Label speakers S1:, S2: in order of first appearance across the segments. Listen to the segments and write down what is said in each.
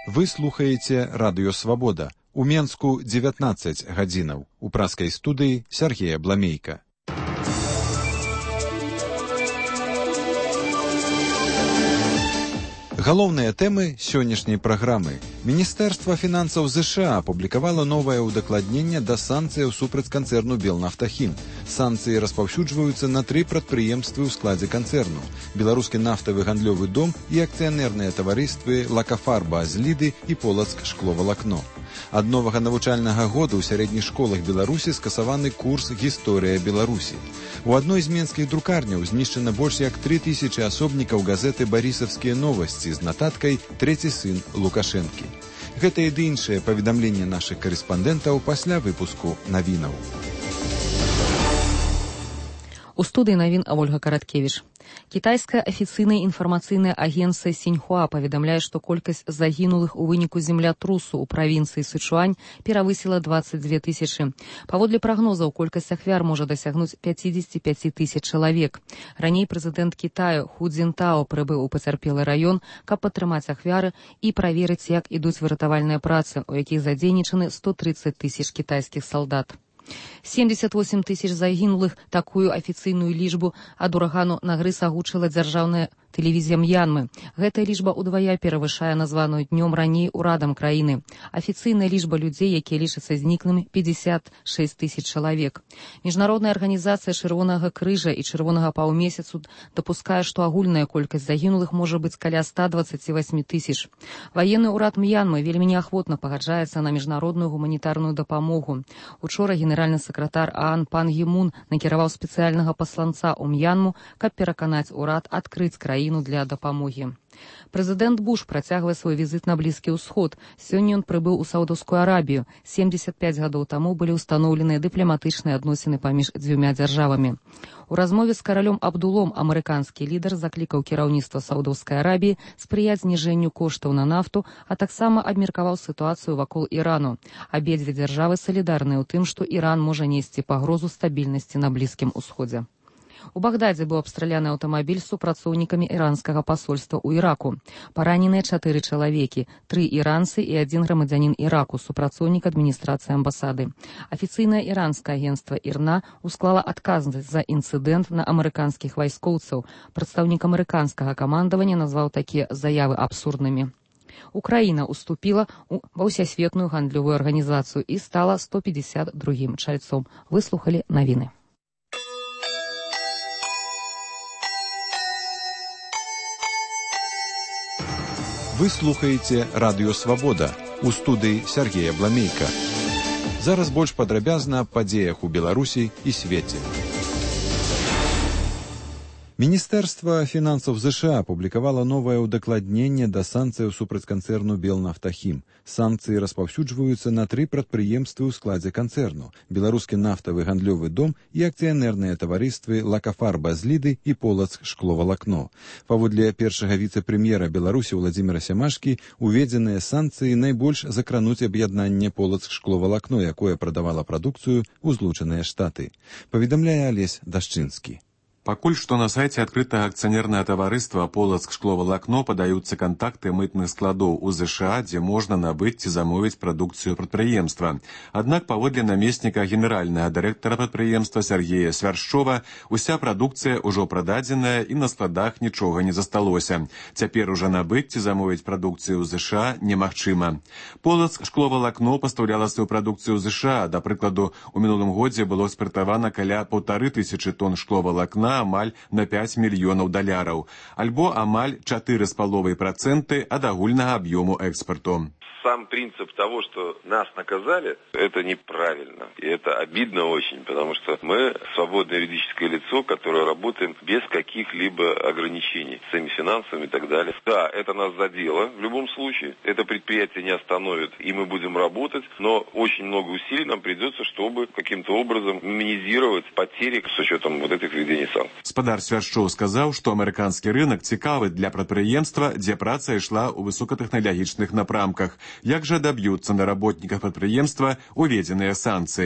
S1: Вы слухаеце Радыё Свабода. У Менску 19 гадзінаў. У праскай студыі Сергея Бламейка. Галоўныя тэмы сённяшняй праграмы. Міністэрства фінансаў ЗША апублікавала новае ўдакладненне да санкцыяў супраць канцэрну «Белнафтахім». Санкцыі распаўсюджваюцца на 3 прадпрыемствы ў складзе канцэрну. Беларускі нафтавы гандлёвы дом і акцыянерныя таварыствы «Лакафарба Азліды» і «Полацк шкловалакно». Ад новага навучальнага года ў сярэдніх школах Беларусі скасаваны курс «Гісторыя Беларусі». У адной з менскіх друкарняў знішчана больш як 3000 асобнікаў газеты «Барысаўскія новасці» з нататкай «Трэці сын Лукашэнкі». Гэта і іншыя паведамленні нашых карэспандэнтаў пасля выпуску навінаў.
S2: У студыі навін Ольга Караткевіч. Китайское официальное информационное агентство Синьхуа паведамляе, што колькасць загінулых у выніку землятрусу ў правінцыі Сычуань перавысіла 22 тысячи. Паводле прагнозаў, колькасць ахвяр можа дасягнуць 55 тысяч чалавек. Раней прэзідэнт Китаю Ху Цзінтао прыбыў у пацярпелы раён, каб падтрымаць ахвяры і праверыць, як ідуць выратавальныя працы, у якіх задзейнічаны 130 тысяч кітайскіх салдат. 78 тысяч загінулых, такую афіцыйную лічбу ад урагану Нагрыз агучыла дзяржаўная тэлевізія М'янмы. Гэтая лічба ўдвая перавышае названую днём раней урадам краіны. Афіцыйная лічба людзей, якія лічацца зніклымі, 56 тысяч чалавек. Міжнародная арганізацыя Чырвонага крыжа і Чырвонага паўмесяцу дапускае, што агульная колькасць загінулых можа быць каля 128 тысяч. Ваенны ўрад М'янмы вельмі неахвотна пагаджаецца на міжнародную гуманітарную дапамогу. Учора генеральны сакратар ААН пан Гі Мун накіраваў спецыяльнага пасланца ў М'янму, каб пераканаць урад адкрыць краіну для дапамогі. Прэзідэнт Буш працягвае свой візіт на Блізкі ўсход. Сёння ён прыбыў у Саўдаўскую Арабію. 75 гадоў таму былі ўстаноўленыя дыпламатычныя адносіны паміж дзвюма дзяржавамі. У размове з каралём Абдулом амерыканскі лідар заклікаў кіраўніцтва Саўдаўскай Арабіі спрыяць зніжэнню коштаў на нафту, а таксама абмеркаваў сітуацыю вакол Ірану. Абедзве дзяржавы салідарныя ў тым, што Іран можа несці пагрозу стабільнасці на Блізкім усходзе. У Багдадзе быў абстраляны аўтамабіль з супрацоўнікамі іранскага пасольства ў Іраку. Параненыя 4 чалавекі, 3 іранцы і 1 грамадзянін Іраку, супрацоўнік адміністрацыі амбасады. Афіцыйнае іранскае агенцтва ІРНА усклала адказнасць за інцыдэнт на амерыканскіх вайскоўцаў. Прадстаўнік амерыканскага камандавання назваў такія заявы абсурднымі. Украіна уступіла ва ўсесветную гандлёвую арганізацыю і стала 152-м чальцом. Выслухалі навіны.
S1: Вы слухаеце Радыё Свабода. У студыі Сергея Бламейка. Зараз больш падрабязна аб падзеях у Беларусі і свеце. Міністэрства фінансаў ЗША апублікавала новае ўдакладненне да санкцыяў супраць канцэрну «Белнафтахім». Санкцыі распаўсюджваюцца на 3 прадпрыемствы ў складзе канцэрну: беларускі нафтавы гандлёвы дом і акцыянерныя таварыствы «Лакафарба Азліды» і «Полацк шкловалакно». Паводле першага віцэ-прэм'ера Беларусі Владзіміра Сямашкі, уведзеныя санкцыі найбольш закрануць аб'яднанне «Полацк шкловалакно», якое прадавала прадукцыю ў Злучаныя Штаты. Паведамляе Алесь Дашчынскі.
S3: Пакуль што на сайце адкрытага акцыянернае таварыства «Полацк шкловалакно» падаюцца кантакты мытных складоў у ЗША, дзе можна набыць ці замовіць прадукцыю прадпрыемства. Аднак, паводле намесніка генеральнага дырэктара прадпрыемства Сергея Свяршчова, уся прадукцыя ўжо прададзеная і на складах нічога не засталося. Цяпер ужо набыць ці замовіць прадукцыю ў ЗША немагчыма. «Полацк шкловалакно» пастаўляла сваю прадукцыю ў ЗША. Да прыкладу, у мінулым годзе было экспартавана каля 1500 тонн шкловалакна, амаль на 5 мільёнаў даляраў, альбо амаль 4,5% ад агульнага аб'ёму экспарту.
S4: Сам принцип того, что нас наказали, это неправильно. И это обидно очень, потому что мы свободное юридическое лицо, которое работаем без каких-либо ограничений, с своими финансами и так далее. Да, это нас задело в любом случае. Это предприятие не остановит, и мы будем работать, но очень много усилий нам придется, чтобы каким-то образом минимизировать потери с учетом вот этих введений санкций.
S3: Спадар Свяршчоў сказаў, што амерыканскі рынок цікавы для прадпрыемства, дзе праца ішла ў высокатэхналагічных напрамках. Як жа даб'юцца на работніках прадпрыемства уведзеныя санкцыі?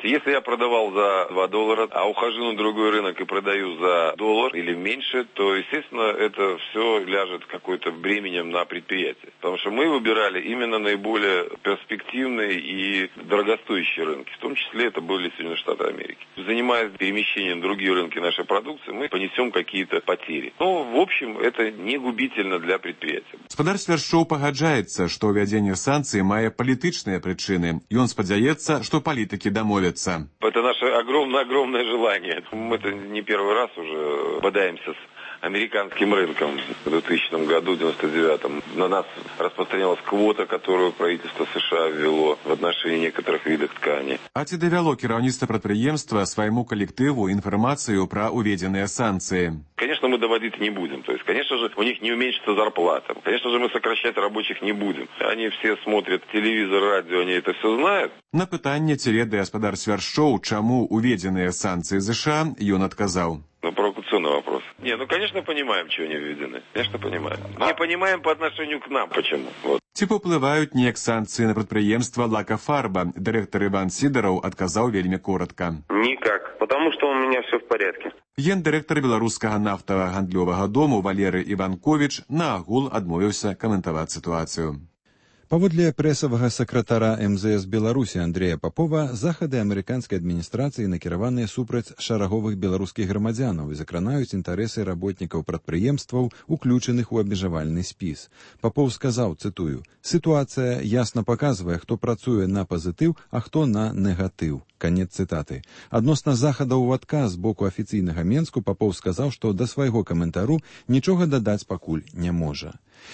S4: Если я продавал за $2, а ухожу на другой рынок и продаю за $1 или меньше, то, естественно, это все ляжет какой-то бременем на предприятие. Потому что мы выбирали именно наиболее перспективные и дорогостоящие рынки. В том числе это были Соединенные Штаты Америки. Занимаясь перемещением в другие рынки нашей продукции, мы понесем какие-то потери. Но, в общем, это не губительно для предприятия.
S3: Гаспадар Свяршчоў пагаджаецца, што ўвядзенне санкцый мае палітычныя прычыны. Ён спадзяецца, што палітыкі дамовяцца.
S4: Это наше огромное желание. Мы-то не первый раз уже бодаемся с американским рынком в 2000 году, в 99-м. На нас распространялась квота, которую правительство США ввело в отношении некоторых видов ткани.
S3: А ці давяло кіраўніцтва прадпрыемства свайму калектыву інфармацыю пра уведзеныя санкцыі?
S4: Конечно, мы доводить не будем. То есть, конечно же, у них не уменьшится зарплата. Конечно же, мы сокращать рабочих не будем. Они все смотрят телевизор, радио, они это все знают.
S3: На пытанне, ці ведае гаспадар Свяршчоў, чаму уведзеныя санкцыі США, ён адказаў.
S4: Провокационный вопрос. Конечно, понимаем, чего они введены. Конечно, понимаем. Не понимаем по отношению к нам, почему. Вот.
S3: Ці паўплываюць неяк санкцыі на прадпрыемства «Лакафарба»? Дырэктар Іван Сідараў адказаў вельмі коротка.
S5: Никак, потому что у меня все в порядке.
S3: Гендырэктар беларускага нафтавага гандлёвага дому Валерый Іванковіч на агул адмовіўся каментаваць сітуацыю.
S1: Паводле прэсавага сакратара МЗС Беларусі Андрея Попова, захады амерыканскай адміністрацыі накіраваныя супраць шараговых беларускіх грамадзянаў і закранаюць інтарэсы работнікаў прадпрыемстваў, уключаных у абмежавальны спіс. Попов сказаў, цытую, «Сітуацыя ясна паказвае, хто працуе на пазітыў, а хто на негатыў». Канец цытаты. Адносна захадаў у адказ з боку афіцыйнага Менску Попов сказаў, што да свайго каментару нічога дадаць пакуль не можа.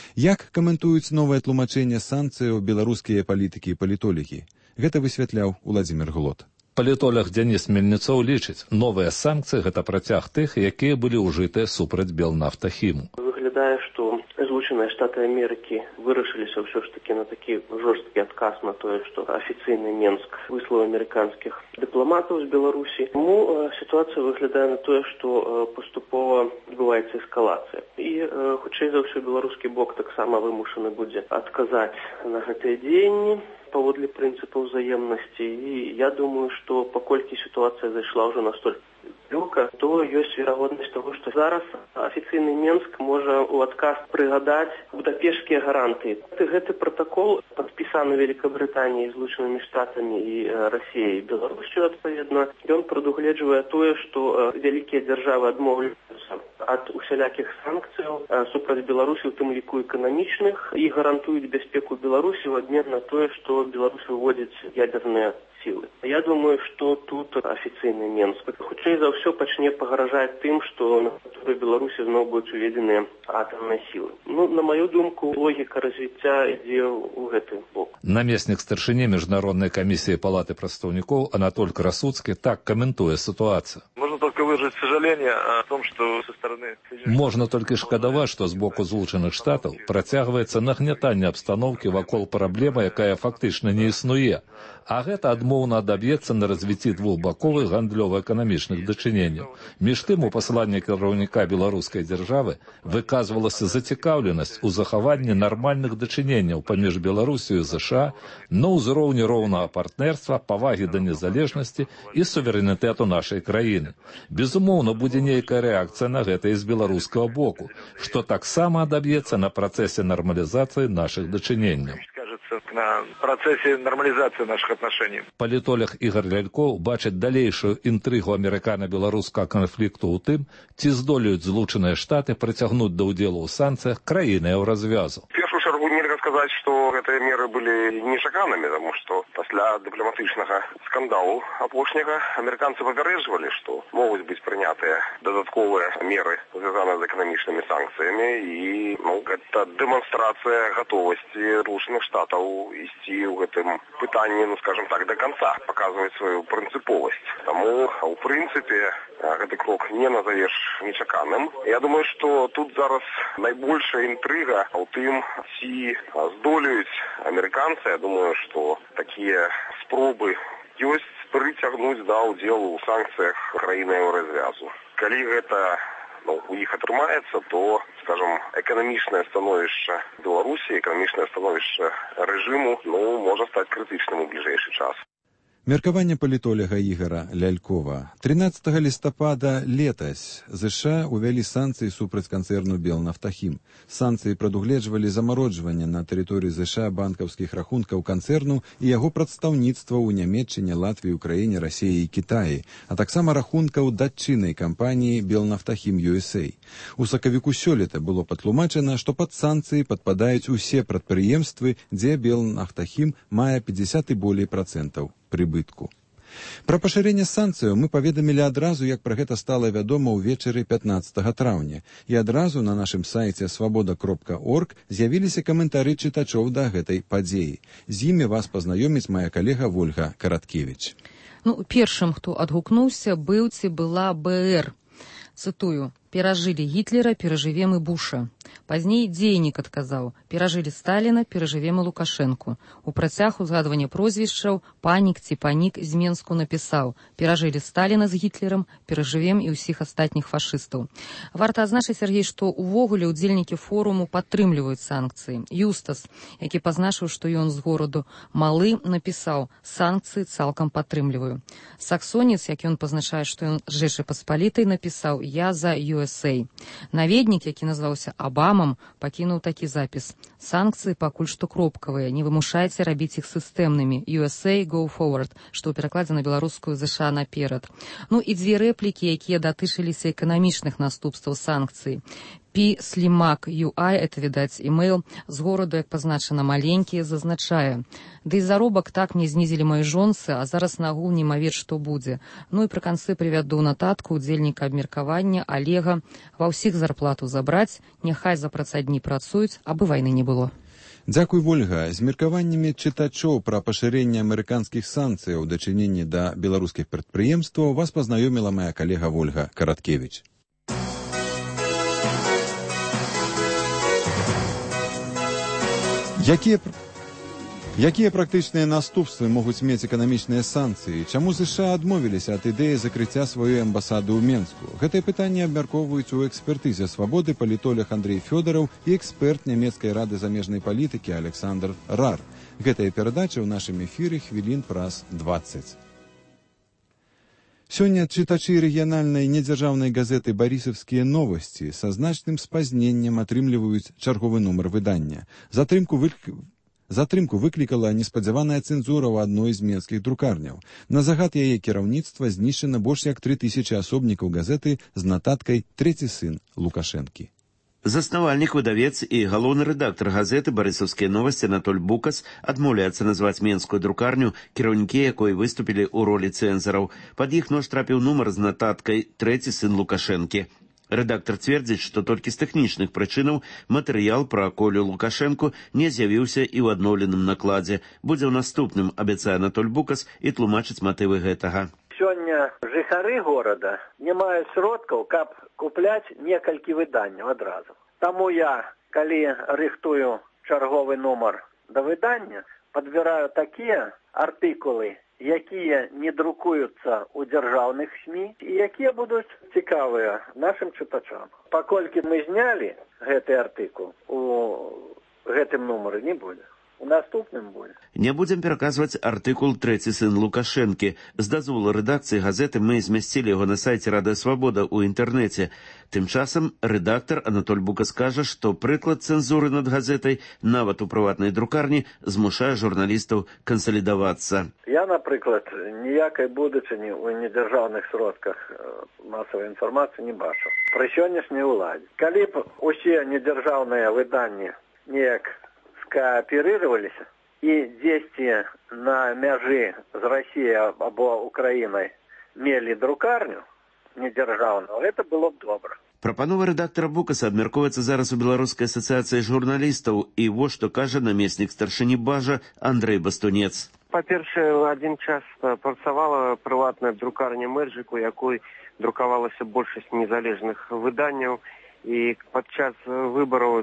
S1: Як каментуюць новае тлумачэнне санкцыяў беларускія палітыкі і палітолігі? Гэта высвятляў Уладзімір Глот.
S6: Палітолог Дзяніс Мельніцоў лічыць, новыя санкцыі – гэта працяг тых, якія былі ўжытыя супраць Белнафтахіму.
S5: Выглядае, што Злучаныя Штаты Амерыкі вырашыліся ўсё ж такі на такі жорсткі адказ на тое, што афіцыйны Менск выслаў амерыканскіх дыпламатаў з Беларусі. Таму сітуацыя выглядае на тое, што паступова адбываецца эскалацыя. І хутчэй за ўсё беларускі бок таксама вымушаны будзе адказаць на гэтыя дзеянні паводле прынцыпаў ўзаемнасці. І я думаю, што паколькі сітуацыя зайшла ўжо настолькі далёка, то ёсць верагоднасць таго, што зараз афіцыйны Менск можа ў адказ прыгадаць будапешскія гарантыі. Гэты пратакол падпісаны Великабрытаніяй, Злучанымі Штатамі і Расіяй і Беларусю, адпаведна. Ён прадугледжвае тое, што вялікія дзяржавы адмовляюцца ад усялякіх санкцыяў супраць Беларусі, у тым ліку эканамічных, і гарантуюць бяспеку Беларусі ў абмен на тое, што Беларусь выводзіць ядерныя сілы. Я думаю, што тут афіцыйны Менск хутчэй за ўсё пачне пагражаць тым, што на тэрыторыі Беларусі зноў будуць уведзеныя атамныя сілы. На маю думку, логіка развіцця ідзе ў гэты бок.
S6: Намеснік старшыні Міжнароднай камісіі Палаты прадстаўнікоў Анатоль Красуцкі так каментуе сітуацыю.
S7: Можно только выразить сожаление о том, что со стороны...
S6: Можна толькі шкадаваць, што з боку Злучаных Штатаў працягваецца нагнятанне абстаноўкі вакол праблемы, якая фактычна не існуе. А гэта адмоўна адаб'ецца на развіцці двухбаковых гандлёва-эканамічных дачыненняў. Між тым, у пасланні кіраўніка беларускай дзяржавы выказвалася зацікаўленасць у захаванні нармальных дачыненняў паміж Беларусію і ЗША на ўзроўні роўнага партнерства, павагі да незалежнасці і суверэнітэту нашай краіны. Безумоўна, будзе нейкая рэакцыя на гэта і з беларускага боку, што таксама адаб'ецца на працэсе нармалізацыі нашых дачыненняў.
S7: На процессе нормализации наших отношений.
S6: Палітолог Ігор Лялькоў бачыць далейшую інтрыгу амерыкана-беларускага канфлікту ў тым, ці здолеюць Злучаныя Штаты прыцягнуць да ўдзелу ў санкцыях краіны Еўразвязу.
S5: В першую чергу нельга сказаць, што гэтыя меры былі нечаканымі, таму што пасля дыпламатычнага скандалу апошняга амерыканцы папярэджвалі, што могуць быць прынятыя дадатковыя меры, звязаныя з эканамічнымі санкцыямі, і гэта дэманстрацыя гатовасці Злучаных Штатаў ісці ў гэтым пытанні, скажем так, до конца, паказваць сваю прынцыповасць. Таму, у прынцыпе, гэты крок не назавеш нечаканым. Я думаю, што тут зараз найбольшая інтрыга ў тым, ці здолеюць амерыканцы. Я думаю, што такія спробы ёсць прыцягнуць да ўдзелу ў санкцыях краіны Еўразвязу. Калі гэта у іх атрымаецца, то, скажем, эканамічнае становішча Беларусі, эканамічнае становішча рэжыму, можа стаць крытычным у бліжэйшы час.
S1: Меркаванне палітоляга Ігара Лялькова. 13 лістапада летась ЗША увялі санкцыі супраць канцэрну «Белнафтахім». Санкцыі прадугледжвалі замароджванне на тэрыторыі ЗША банкаўскіх рахункаў канцэрну і яго прадстаўніцтва ў Нямецчыне, Латвіі, Украіне, Расіі і Кітаі, а таксама рахункаў датчыннай кампаніі «Белнафтахім USA». У сакавіку сёлета было патлумачана, што пад санкцыі падпадаюць усе прадпрыемствы, дзе «Белнафтахім» мае 50 і болей процентаў прыбытку. Пра пашырэнне санкцыяў мы паведамілі адразу, як пра гэта стала вядома ўвечары 15 траўня. І адразу на нашым сайце свабода.орг з'явіліся каментары чытачоў да гэтай падзеі. З імі вас пазнаёміць мая калега Вольга Караткевіч.
S2: Першым, хто адгукнуўся, быў ці была БР. Цытую: «Перажылі Гітлера, перажывем і Буша». Пазней Дзейнік адказаў: «Перажылі Сталіна, перажывем і Лукашэнку». У працяг узгадвання прозвішчаў Панік ці Панік з Менску напісаў: «Перажылі Сталіна з Гітлерам, перажывем і ўсіх астатніх фашыстаў». Варта адзначыць, Сергей, што увогуле ўдзельнікі форуму падтрымліваюць санкцыі. Юстас, які пазначыў, што ён з гораду Малы, напісаў: «Санкцыі цалкам падтрымліваю». Саксонец, як ён пазначае, што ён з Жэчы Паспалітай, напісаў: «Я за USA». Наведнік, які назваўся Абамам, пакінуў такі запіс: «Санкцыі пакуль што кропкавыя, не вымушайце рабіць іх сістэмнымі. USA go forward», што ў перакладзе на беларускую ЗША наперад. І дзве рэплікі, якія датычыліся эканамічных наступстваў санкцый. Пі Слімак UI, это, відаць, імейл, з гораду, як пазначана, маленькі, зазначае: «Ды і заробак так мне знізілі мои жонцы, а зараз нагул не мавець, што будзе». І пры канцы прывяду нататку удзельніка абмеркавання Олега: «Ва ўсіх зарплату забраць, няхай за працадні працуюць, абы вайны не было».
S1: Дзякуй, Вольга. З меркаваннямі чытачоў пра пашырэнне амерыканскіх санкцыяў у дачыненні да беларускіх прадпрыемстваў вас пазнаёміла мая калега Вольга Караткевіч. Якія практычныя наступствы могуць мець эканамічныя санкцыі? Чаму ЗША адмовіліся ад ідэі закрыцця сваёй амбасады ў Менску? Гэтае пытанне абмяркоўваюць у экспертызе «Свабоды» палітолог Андрей Фёдораў і эксперт нямецкай рады замежнай палітыкі Александр Рар. Гэтая перадача ў нашым эфіры хвілін праз 20. Сёння чытачы рэгіянальнай недзяржаўнай газеты «Барысаўскія новасці» са значным спазненнем атрымліваюць чарговы нумар выдання. Затрымку выклікала неспадзяваная цэнзура ў адной з менскіх друкарняў. На загад яе кіраўніцтва знішчана больш як 3000 асобнікаў газеты з нататкай «Трэці сын Лукашэнкі».
S8: Заснавальнік, выдавец і галоўны рэдактар газеты «Барысаўскія новасці» Анатоль Букас адмаўляецца назваць менскую друкарню, кіраўнікі якой выступілі ў ролі цэнзараў. Пад іх нож трапіў нумар з нататкай «Трэці сын Лукашэнкі». Рэдактар цвердзіць, што толькі з тэхнічных прычынаў матэрыял пра Колю Лукашэнку не з'явіўся і ў адноўленым накладзе. Будзе ў наступным, абяцае Анатоль Букас і тлумачыць матывы гэтага.
S9: Сёння жыхары горада не маюць сродкаў, каб купляць некалькі выданняў адразу. Таму я, калі рыхтую чарговы нумар да выдання, падбіраю такія артыкулы, якія не друкуюцца ў дзяржаўных СМІ і якія будуць цікавыя нашым чытачам. Паколькі мы знялі гэты артыкул, у гэтым нумары не будзе. У наступным будзе.
S8: Не будзем пераказваць артыкул «Трэці сын Лукашэнкі». З дазволу рэдакцыі газеты мы змясцілі яго на сайце Радыё Свабода ў інтэрнэце. Тым часам рэдактар Анатоль Букас кажа, што прыклад цэнзуры над газетай нават у прыватнай друкарні змушае журналістаў кансалідавацца.
S9: Я, напрыклад, ніякай будучыні ў недзяржаўных сродках масавай інфармацыі не бачу. Пры сённяшняй уладзе. Калі б усе недзяржаўныя выданні неяк кооперировались и дзесьці на мяжы з Россией або Украиной мелі друкарню недзяржаўную, это было б добра.
S8: Прапанова рэдактара Букаса абмяркоўваецца зараз у Беларускай асацыяцыі журналістаў, і вось што кажа намеснік старшыні Бажа Андрей Бастунец.
S10: Па-першае, адзін час працавала прыватная друкарня Мэджыку, якой друкавалася большасць незалежных выданняў, і падчас выбараў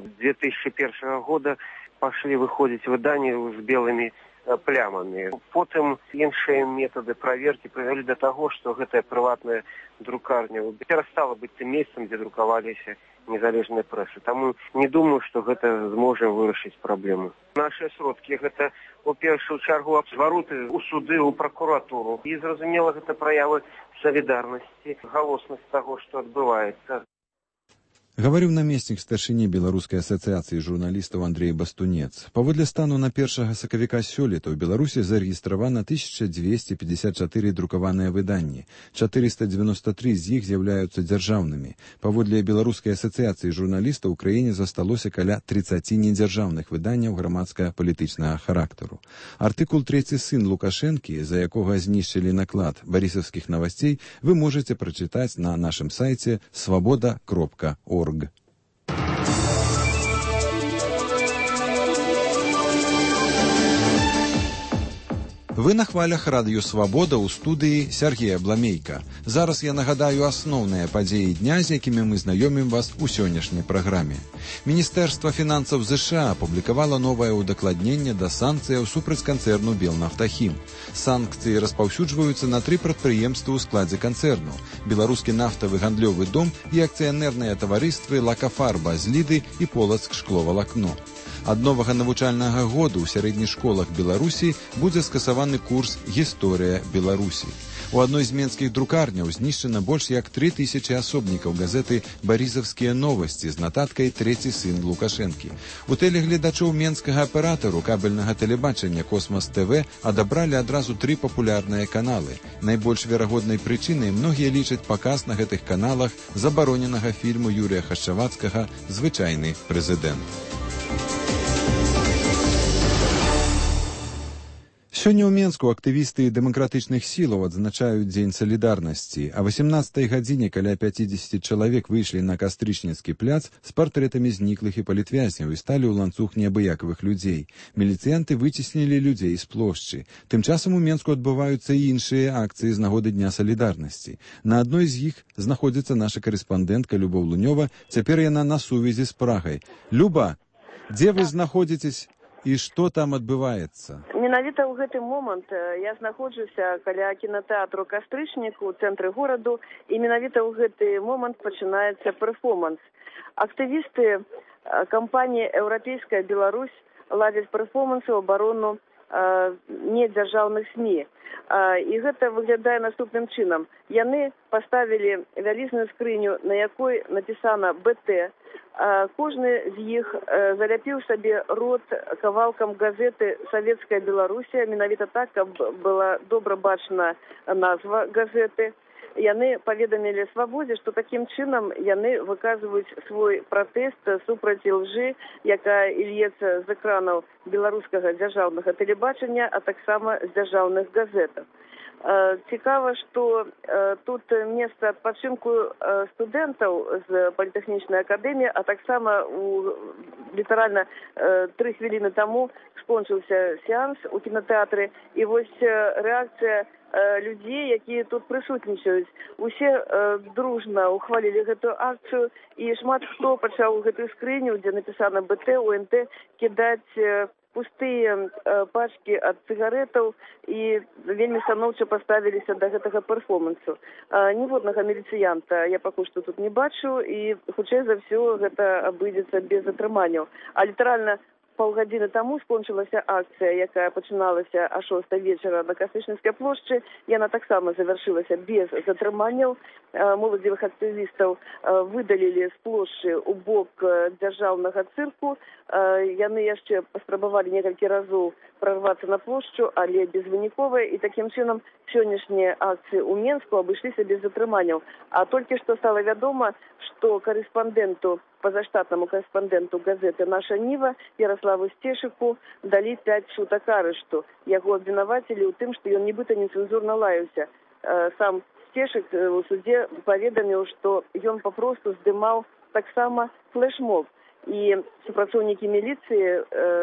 S10: 2001 года пошли выходить выдания с белыми плямами. Потом іншыя методы проверки привели до того, что гэтая прыватная друкарня перестала быть тем местом, где друкаваліся незалежнай прэсы. Таму не думаю, што гэта зможа вырашыць праблему. Нашыя сродкі гэта у першую чаргу звароты ў суды, у пракуратуру. І зразумела, гэта праявы салідарнасці, галоснасць таго, што адбываецца.
S1: Гаварыў намеснік старшыні Беларускай асацыяцыі журналістаў Андрей Бастунец. Паводле стану на 1 сакавіка сёлета ў Беларусі зарэгістравана 1254 друкаваныя выданні. 493 з іх з'яўляюцца дзяржаўнымі. Паводле Беларускай асацыяцыі журналістаў у краіне засталося каля 30 недзяржаўных выданняў грамадска-палітычнага характару. Артыкул 3 сын Лукашэнкі, за якога знішчылі наклад барысаўскіх новасцей, вы можаце прачытаць на нашым сайце svoboda.org. Вы на хвалях радыё «Свабода» ў студыі Сергея Бламейка. Зараз я нагадаю асноўныя падзеі дня, з якімі мы знаёмім вас у сённяшняй праграме. Міністэрства фінансаў ЗША апублікавала новае ўдакладненне да санкцыяў супраць канцэрну «Белнафтахім». Санкцыі распаўсюджваюцца на 3 прадпрыемствы ў складзе канцэрну: Беларускі нафтавы гандлёвы дом і акцыянерныя таварыствы «Лакафарба» з Ліды і «Полацк шкловалакно». Ад новага навучальнага году ў сярэдніх школах Беларусі будзе скасаваны курс «Гісторыя Беларусі». У адной з менскіх друкарняў знішчана больш як 3000 асобнікаў газеты «Барысаўскія новасці» з нататкай «Трэці сын Лукашэнкі». У тэлегледачоў менскага аператару кабельнага тэлебачання «Космас ТВ» адабралі адразу 3 папулярныя каналы. Найбольш верагоднай прычынай многія лічаць паказ на гэтых каналах забароненага фільму Юрія Хашчавацкага «Звычайны прэзідэнт». Сёння ў Менску актывісты дэмакратычных сілаў адзначаюць Дзень салідарнасці. А 18-й гадзіне каля 50 чалавек выйшлі на Кастрычніцкі пляц з партрэтамі зніклых і палітвязняў і сталі ў ланцуг неабыякавых людзей. Міліцыянты выцеснілі людзей з плошчы. Тым часам у Менску адбываюцца і іншыя акцыі з нагоды Дня салідарнасці. На адной з іх знаходзіцца наша карэспандэнтка Любоў Лунёва. Цяпер яна на сувязі з Прагай. Люба, дзе вы знаходзіцесь? І што там адбываецца?
S11: Менавіта ў гэты момант я знаходжуся каля кінатэатру «Кастрычнік» у цэнтры гораду, і менавіта ў гэты момант пачынаецца перформанс. Актывісты кампаніі «Еўрапейская Беларусь» ладзяць перформансы ў абарону недзяржаўных СМІ. І гэта выглядае наступным чынам. Яны паставілі вялізную скрыню, на якой напісана «БТ». Кожны з іх заляпіў сабе рот кавалкам газеты «Савецкая Беларусія», менавіта так, каб была добра бачна назва газеты. Яны паведамілі «Свабодзе», што такім чынам яны выказваюць свой пратэст супраць лжы, якая ільецца з экранаў беларускага дзяржаўнага тэлебачання, а таксама з дзяржаўных газетаў. Цікава, што тут месца адпачынку студэнтаў з політэхнічнай акадэміі, а таксама літаральна 3 хвіліны таму скончыўся сеанс у кінатэатры, і вось рэакцыя людзей, якія тут прысутнічаюць. Усе дружна ухвалілі гэтую акцыю, і шмат хто пачаў гэтую скрыню, дзе напісана «БТ», УНТ, кідаць пустыя пачкі ад цыгаретаў і вельмі станоўча паставіліся да гэтага перформансу. Ніводнага міліцыянта я пакуль што тут не бачу, і хутчэй за ўсё гэта абыдзецца без затрыманняў. А літаральна паўгадзіны таму скончылася акцыя, якая пачыналася о 6 вечара на Кастрычніцкай плошчы. Яна таксама завяршылася без затрыманняў. Моладзевых актывістаў выдалілі з плошчы ў бок дзяржаўнага цырку. Яны яшчэ паспрабавалі некалькі разоў прорвацца на плошчу, але безвынікова, і такім чынам сённяшнія акцыі ў Менску абышліся без затрыманняў. А толькі што стала вядома, што пазаштатнаму карэспандэнту газеты «Наша Ніва» Ярославу Сцешыку далі 5 сутак арышту. Яго абвінавацілі ў тым, што ён нібыта нецэнзурна лаяўся. Сам Сцешык у судзе паведаміў, што ён папросту здымаў таксама флешмоб. І супрацоўнікі міліцыі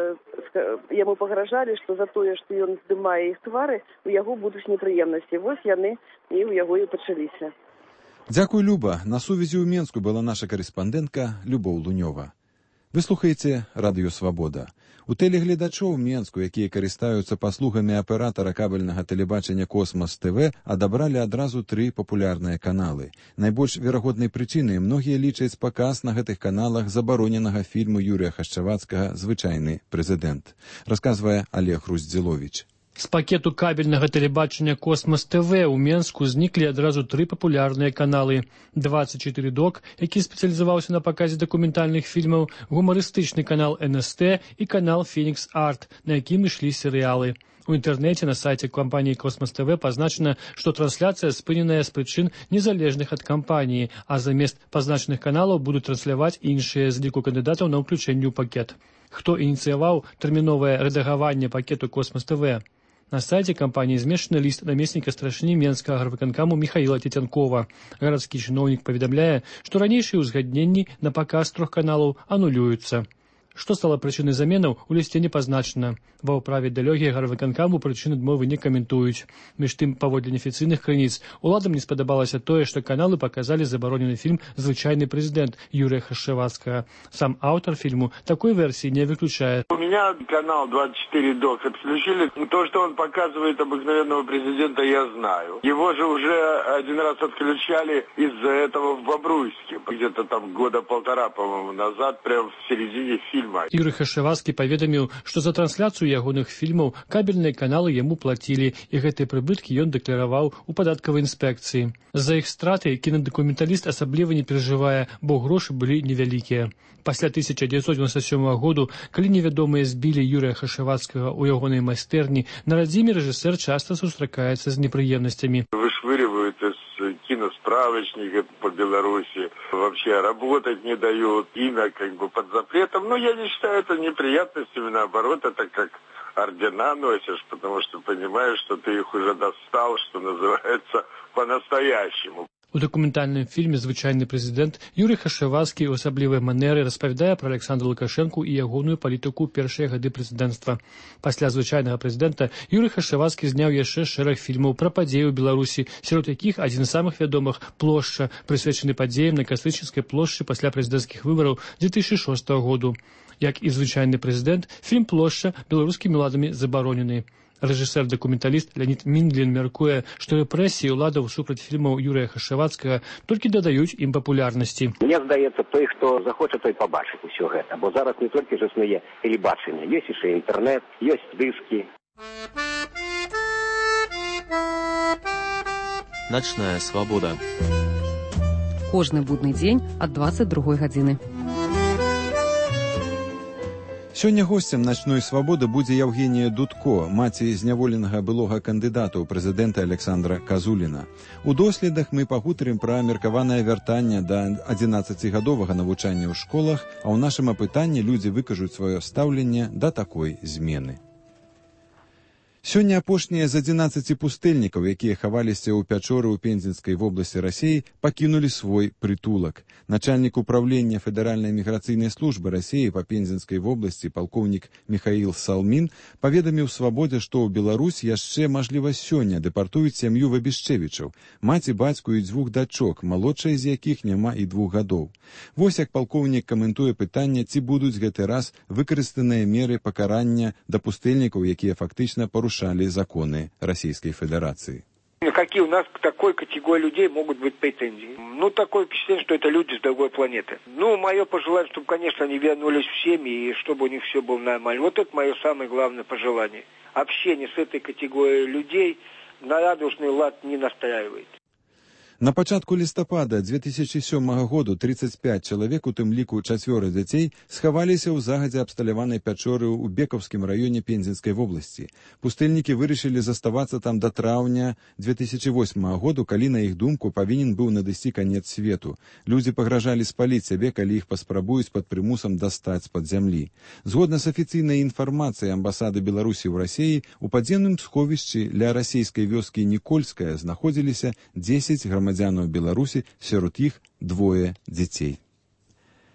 S11: яму пагражалі, што за тое, што ён здымае іх твары, у яго будуць непрыемнасці. Вось яны і ў яго і пачаліся.
S1: Дзякуй, Люба. На сувязі ў Менску была наша карэспандэнтка Любоў Лунёва. Вы слухаеце радыё «Свабода». У тэлегледачоў Менску, якія карыстаюцца паслугамі аператара кабельнага тэлебачання «Космас ТВ», адабралі адразу 3 папулярныя каналы. Найбольш верагоднай прычынай многія лічаць паказ на гэтых каналах забароненага фільму Юрія Хашчавацкага «Звычайны прэзідэнт». Расказвае Олег Руздзіловіч.
S12: З пакету кабельнага тэлебачання «Космас ТВ» у Менску зніклі адразу 3 папулярныя каналы. 24 ДОК, які спецыялізаваўся на паказе дакументальных фільмаў, гумарыстычны канал НСТ і канал «Фенікс Арт», на якім ішлі серыялы. У інтэрнэце на сайце кампаніі «Космас ТВ» пазначана, што трансляцыя спыненая з прычын незалежных ад кампаніі, а замест пазначаных каналаў будуць трансляваць іншыя з ліку кандыдатаў на ўключэнне ў пакет. Хто ініцыяваў тэрміновае рэдагаванне пакету «Космас ТВ»? На сайце кампаніі змешчаны ліст намесніка старшыні Менскага гарвыканкаму Михаила Тетянкова. Гарадскі чыноўнік паведамляе, што ранейшыя ўзгадненні на паказ 3 каналаў анулююцца. Што стала прычынай заменаў, у лісце не пазначана. Ва ўправе далёгія гарвыканкаму прычыны адмовы не каментуюць. Між тым, паводле неафіцыйных крыніц, уладам не спадабалася тое, што каналы паказалі забаронены фільм «Звычайны прэзідэнт» Юрия Хашчавацкага. Сам аўтар фільму такой версии не выключает.
S7: У меня канал 24 ДОК отключили. То, что он показывает обыкновенного президента, я знаю. Его же уже один раз отключали из-за этого в Бобруйске. Где-то там года 1,5, по-моему, назад, прямо в середине фильма.
S12: Юрий Хашчавацкі паведаміў, што за трансляцыю ягоных фільмаў кабельныя каналы яму плацілі, і гэтыя прыбыткі ён дэклараваў у падаткавай інспекцыі. За іх страты кінадакументаліст асабліва не перажывае, бо грошы былі невялікія. Пасля 1997 году, калі невядомыя збілі Юрия Хашчавацкага ў ягонай майстэрні, на радзіме рэжысэр часта сустракаецца з непрыемнасцямі.
S7: Вышвыривают из киносправочника по Беларуси, вообще работать не дают, имя как бы под запретом. Но я не считаю это неприятностями, наоборот, это как ордена носишь, потому что понимаешь, что ты их уже достал, что называется, по-настоящему.
S12: У дакументальным фільме «Звычайны прэзідэнт» Юрий Хашчавацкі ў асаблівай манеры распавядае пра Александра Лукашэнку і ягоную палітыку першыя гады прэзідэнцтва. Пасля «Звычайнага прэзідэнта» Юрий Хашчавацкі зняў яшчэ шэраг фільмаў пра падзеі ў Беларусі, сярод якіх адзін з самых вядомых «Плошча», прысвечаны падзеям на Кастрычніцкай плошчы пасля прэзідэнцкіх выбараў 2006 году. Як і «Звычайны прэзідэнт», фільм «Плошча» беларускімі ўладамі забаронены. Рэжысэр-дакументаліст Леонид Миндлин мяркуе, што рэпрэсіі ўладаў супраць фільмаў Юрия Хашчавацкага толькі дадаюць ім папулярнасці.
S13: Мне здаецца, той, хто захоча, той пабачыць усё гэта, бо зараз не толькі ж існуе тэлебачанне, ёсць яшчэ інтэрнэт, ёсць дыскі.
S14: Начная свабода.
S2: Кожны будны дзень ад 22 гадзіны.
S1: Сёння госцем начной свабоды будзе Евгения Дудко, маці зняволенага былога кандыдата ў прэзідэнта Александра Казуліна. У доследах мы пагутарым пра меркаванае вяртанне да 11гадовага навучання ў школах, а ў нашым апытанні людзі выкажуць сваё стаўленне да такой змены. Сёння апошнія з 11 пустэльнікаў, якія хаваліся ў пячоры ў Пензенскай вобласці Расіі, пакінулі свой прытулак. Начальнік управлення Федэральнай міграцыйнай службы Расіі па Пензенскай вобласці палкоўнік Михаил Салмін паведаміў Свабодзе, што ў Беларусь яшчэ, мажліва, сёння дэпартуюць сям'ю Вабішчэвічаў, маці, бацьку і 2 дачок, малодшай з якіх няма і 2 гадоў. Вось як палкоўнік каментуе пытанне, ці будуць гэты раз выкарыстаныя меры пакарання да пустэльнікаў, якія фактычна парушалі законы Российской Федерации.
S15: Какие у нас к такой категории людей могут быть претензии? Такое впечатление, что это люди с другой планеты. Мое пожелание, чтобы, конечно, они вернулись в семьи, и чтобы у них все было нормально. Вот это мое самое главное пожелание. Общение с этой категорией людей на радужный лад не настраивает.
S1: На пачатку лістапада 2007 году 35 чалавек, у тым ліку 4 дзяцей, схаваліся ў загадзя абсталяванай пячоры ў Бекаўскім раёне Пензенскай вобласці. Пустэльнікі вырашылі заставацца там да траўня 2008 году, калі, на іх думку, павінен быў надысці канец свету. Людзі пагражалі спаліць сябе, калі іх паспрабуюць пад прымусам дастаць з-пад зямлі. Згодна з афіцыйнай інфармацыяй амбасады Беларусі ў Расіі, у падземным сховішчы ля расійскай вёскі Нікольская знаходзіліся 10 грамадзянаў Беларусі, сярод іх 2 дзяцей.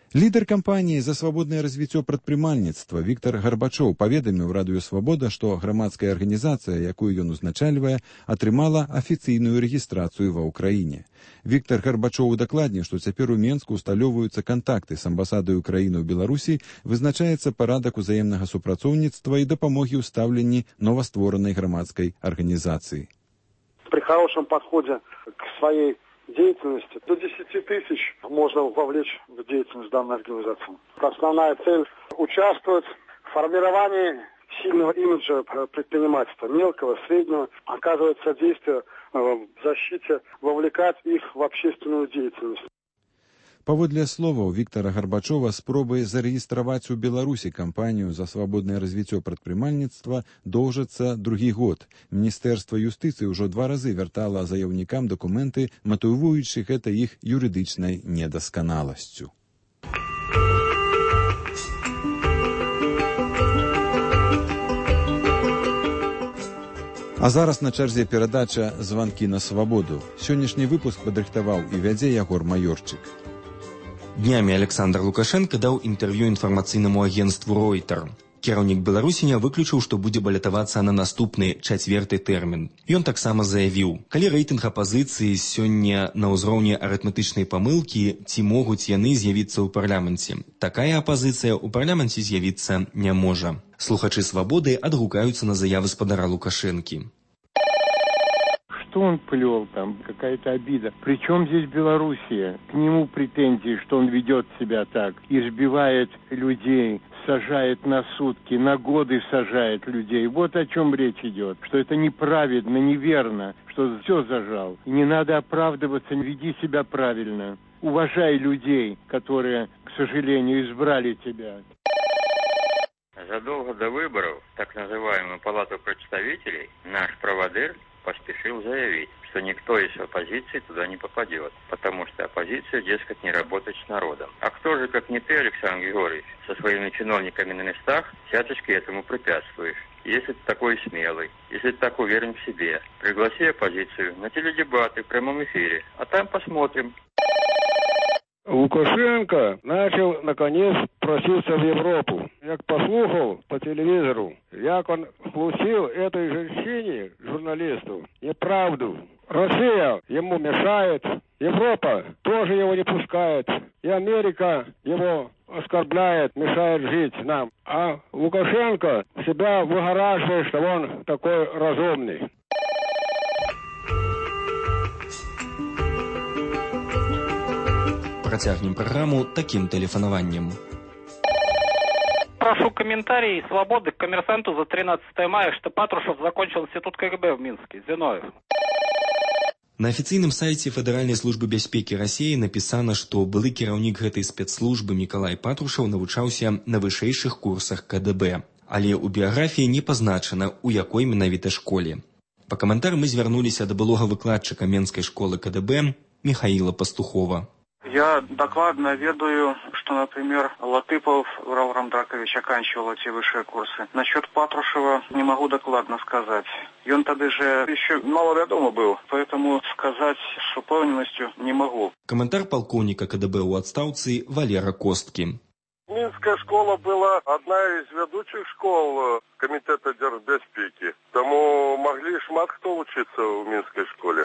S1: Лідар кампаніі за свабоднае развіццё прадпрымальніцтва Віктар Гарбачоў паведаміў радыё «Свабода», што грамадская арганізацыя, якую ён узначальвае, атрымала афіцыйную рэгістрацыю ва ўкраіне. Віктар Гарбачоў удакладніў, што цяпер у Менску усталёўваюцца кантакты з амбасадай Украіны ў Беларусі, вызначаецца парадак узаемнага супрацоўніцтва і дапамогі ў стаўленні новастворанай грамадскай арганізацыі.
S14: При хорошем подходе к своей деятельности до 10 тысяч можно вовлечь в деятельность данной организации. Основная цель – участвовать в формировании сильного имиджа предпринимательства, мелкого, среднего, оказывать содействие в защите, вовлекать их в общественную деятельность.
S1: Паводле словаў Віктара Гарбачова, спробы зарэгістраваць у Беларусі кампанію за свабоднае развіццё прадпрымальніцтва доўжыцца другі год. Міністэрства юстыцыі ўжо 2 разы вяртала заяўнікам дакументы, матывуючы гэта іх юрыдычнай недасканаласцю. А зараз на чарзе перадача «Званкі на свабоду». Сённяшні выпуск падрыхтаваў і вядзе Ягор Маёрчык.
S16: Днямі Александр Лукашенко даў інтэрв'ю інфармацыйнаму агенцтву «Ройтер». Кіраўнік Беларусі не выключыў, што будзе балятавацца на наступны 4-й тэрмін. Ён таксама заявіў, калі рэйтынг апазіцыі сёння на ўзроўні арытметычнай памылкі, ці могуць яны з'явіцца ў парламенце. Такая апазіцыя ў парламенце з'явіцца не можа. Слухачы «Свабоды» адгукаюцца на заявы спадара Лукашэнкі.
S17: Что он плел там, какая-то обида. Причем здесь Белоруссия? К нему претензии, что он ведет себя так, избивает людей, сажает на сутки, на годы сажает людей. Вот о чем речь идет. Что это неправедно, неверно, что все зажал. И не надо оправдываться, веди себя правильно. Уважай людей, которые, к сожалению, избрали тебя.
S18: Задолго до выборов, так называемую Палату представителей, наш проводырь поспешил заявить, что никто из оппозиции туда не попадет, потому что оппозиция, дескать, не работает с народом. А кто же, как не ты, Александр Григорьевич, со своими чиновниками на местах всячески этому препятствуешь? Если ты такой смелый, если ты так уверен в себе, пригласи оппозицию на теледебаты в прямом эфире, а там посмотрим.
S19: Лукашенко начал, наконец, проситься в Европу. Я послухал по телевизору, как он вплусил этой женщине, журналисту, неправду. Россия ему мешает, Европа тоже его не пускает, и Америка его оскорбляет, мешает жить нам. А Лукашенко себя выгораживает, что он такой разумный.
S16: Працягнем праграму таким тэлефанаваннем.
S20: Прошу комментарий «Свободы» к «Коммерсанту» за 13 мая, что Патрушев закончил институт КГБ в Минске. Зиноев.
S16: На афіцыйным сайце Федэральнай службы бяспекі Расіі напісана, што былы кіраўнік гэтай спецслужбы Мікалай Патрушаў навучаўся на вышэйшых курсах КДБ, але ў біяграфіі не пазначана, у якой менавіта школе. Па каментар мы звярнуліся да былога выкладчыка Менскай школы КДБ Михаила Пастухова.
S21: Я докладно ведаю, что, например, Латыпов Урал Рамдракович оканчивал эти высшие курсы. Насчет Патрушева не могу докладно сказать. И он тогда же еще маловедомо был, поэтому сказать с упевненностью не могу.
S16: Комментар полковника КДБ у отставцы Валера Костки.
S7: Минская школа была одна из ведущих школ Комитета держбезпеки. Тому могли шмат кто учиться в Минской школе.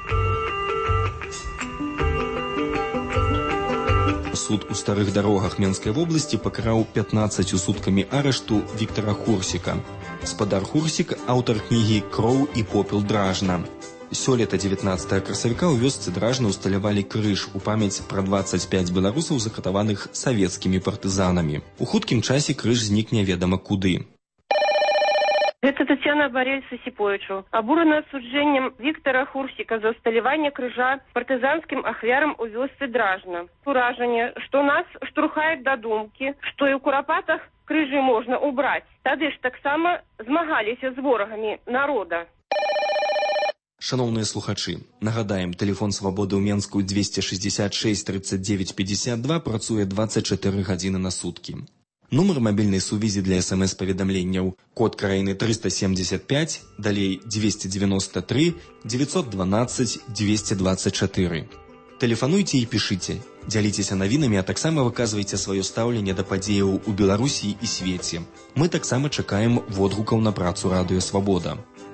S16: Суд у старых дарогах Менскай вобласці пакараў 15 суткамі арышту Віктара Хурсіка. Спадар Хурсік – аўтар кнігі «Кроў і попел Дражна». Сёлета 19 красавіка ў вёсцы Дражна усталявалі крыж у памяць пра 25 беларусаў, закатаваных савецкімі партызанамі. У хуткім часе крыж знік неведама куды.
S22: Это Татьяна Борельса Сипоичу. Обурена осуждением Виктора Хурсика за усталевание крыжа партизанским ахвярам у вёсцы Дражна. Уражение, что нас штурхает до думки, что и у Куропатах крыжи можно убрать. Тады ж таксама змагаліся з ворагамі народа.
S16: Шановныя слухачы, нагадаем, тэлефон свабоды ў Менску 266 39 52 працуе 24 гадзіны на суткі. Нумар мабільнай сувязі для СМС-паведамленняў код краіны 375, далей 293 912 224. Тэлефануйце і пішыце. Дзяліцеся навінамі, а таксама выказвайце сваё стаўленне да падзеяў у Беларусі і свеце. Мы таксама чакаем водгукаў на працу Радыё Свабода.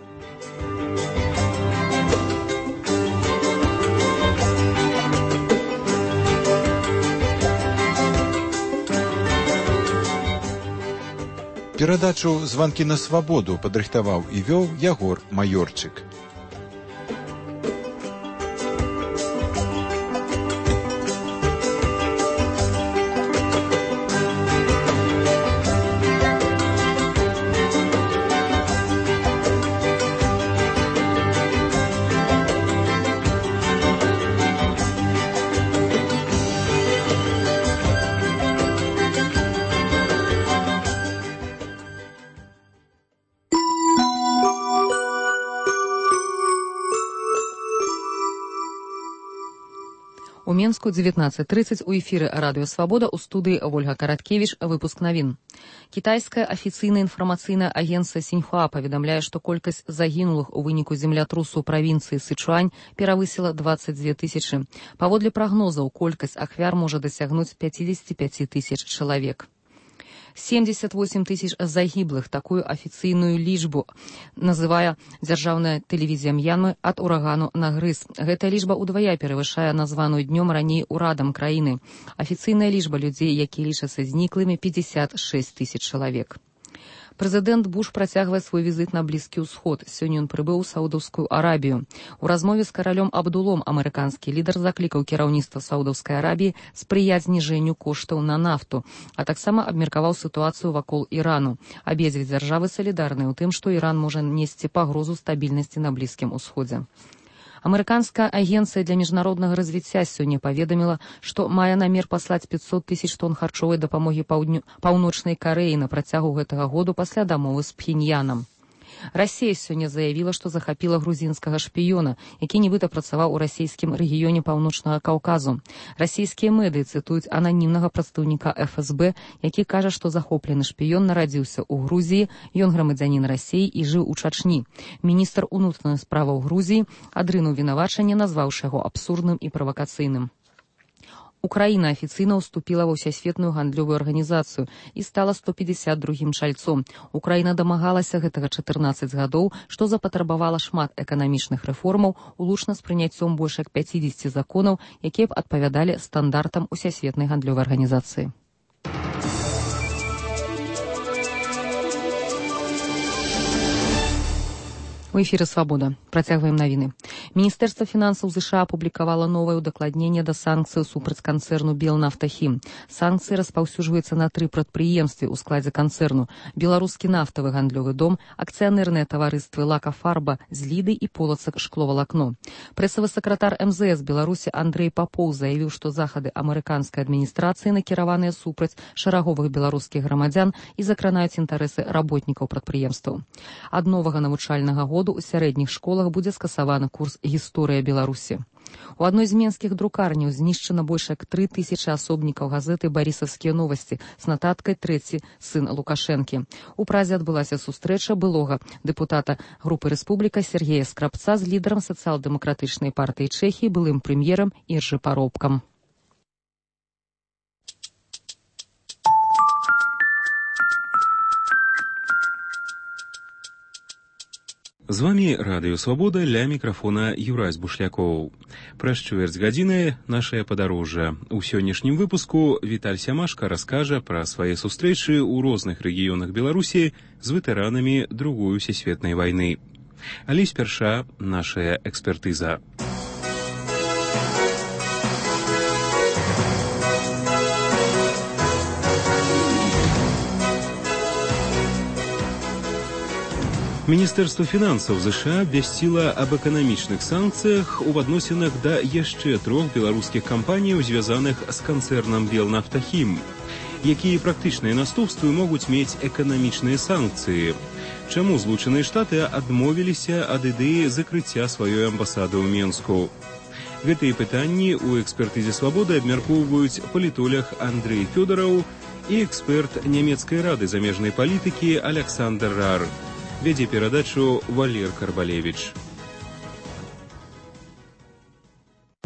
S1: Перадачу «Званкі на свабоду» падрыхтаваў і вёў Ягор Маёрчык.
S2: У Менску 19:30 у эфіры Радыё Свабода, у студыі Ольга Караткевіч, выпуск навін. Кітайскае афіцыйнае інфармацыйнае агенцтва Сіньхуа паведамляе, што колькасць загінулых у выніку землятрусу ў правінцыі Сычуань перавысіла 22 тысячы. Паводле прагнозаў, колькасць ахвяр можа дасягнуць 55 тысяч чалавек. 78 тысяч загіблых. Такую афіцыйную лічбу называе дзяржаўная тэлевізія М'янмы ад урагану Нагрыз. Гэтая лічба ўдвая перавышае названую днём раней урадам краіны. Афіцыйная лічба людзей, якія лічацца зніклымі, 56 тысяч чалавек. Прэзідэнт Буш працягвае свой візіт на Блізкі ўсход. Сёння ён прыбыў у Саудаўскую Арабію. У размове з каралём Абдулом амерыканскі лідар заклікаў кіраўніцтва Саудаўскай Арабіі спрыяць зніжэнню коштаў на нафту, а таксама абмеркаваў сітуацыю вакол Ірану. Абедзве дзяржавы салідарныя ў тым, што Іран можа несці пагрозу стабільнасці на Блізкім усходзе. Амерыканская агенцыя для міжнароднага развіцця сёння паведаміла, што мае намер паслаць 500 тысяч тонн харчовай дапамогі Паўночнай Карэі на працягу гэтага году пасля дамовы з Пхеньянам. Расія сёння заявіла, што захапіла грузінскага шпіёна, які нібыта працаваў у расійскім рэгіёне Паўночнага Каўказу. Расійскія медыі цытуюць ананімнага прадстаўніка ФСБ, які кажа, што захоплены шпіён нарадзіўся ў Грузіі, ён грамадзянін Расіі і жыў у Чачні. Міністр унутраных справаў Грузіі адрынуў вінавачанне, назваўшы яго абсурдным і правакацыйным. Украіна афіцыйна ўступіла ва ўсясветную гандлёвую арганізацыю і стала 152-м чальцом. Украіна дамагалася гэтага 14 гадоў, што запатрабавала шмат эканамічных рэформаў, улучна з прыняццём больш як 50 законаў, якія б адпавядалі стандартам усясветнай гандлёвай арганізацыі. У эфіры «Свабода». Працягваем навіны. Міністэрства фінансаў ЗША апублікавала новае ўдакладненне да санкцыяў супраць канцэрну «Белнафтахім». Санкцыі распаўсюджваюцца на 3 прадпрыемствы ў складзе канцэрну: Беларускі нафтавы гандлёвы дом, акцыянерныя таварыствы «Лака-Фарба» з Ліды і «Полацак шкловалакно». Прэсавы сакратар МЗС Беларусі Андрэй Папоў заявіў, што захады амерыканскай адміністрацыі накіраваныя супраць шараговых беларускіх грамадзян і закранаюць інтарэсы работнікаў прадпрыемстваў. Ад новага навучальнага года у сярэдніх школах будзе скасаваны курс «Гісторыя Беларусі». У адной з менскіх друкарняў знішчана больш як 3000 асобнікаў газеты «Барысаўскія новасці» з нататкай «Трэці сын Лукашэнкі». У Празе адбылася сустрэча былога дэпутата групы «Рэспубліка» Сергея Скрабца з лідарам сацыял-дэмакратычнай партыі Чэхіі, былым прэм'ерам Іржы Паробкам.
S3: З вами Радыё Свабода, ля мікрафона Юрась Бушлякоў. Праз чвэрць гадзіны нашае падарожжа. У сённяшнім выпуску Віталь Сямашка раскажа пра свае сустрэчы ў розных рэгіёнах Беларусі з ветэранамі Другой сусветнай вайны. Але спярша нашая экспертыза. Міністэрства фінансаў ЗША абвясціла аб эканамічных санкцыях у адносінах да яшчэ 3 беларускіх кампаніяў, звязаных з канцэрнам «Белнафтахім». Якія практычныя наступствы могуць мець эканамічныя санкцыі? Чаму Злучаныя Штаты адмовіліся ад ідэі закрыцця сваёй амбасады ў Менску? Гэтыя пытанні ў экспертызе «Свабоды» абмяркоўваюць палітолог Андрэй Фёдараў і эксперт нямецкай рады замежнай палітыкі Александр Рар. Вядзе перадачу Валер Карбалевіч.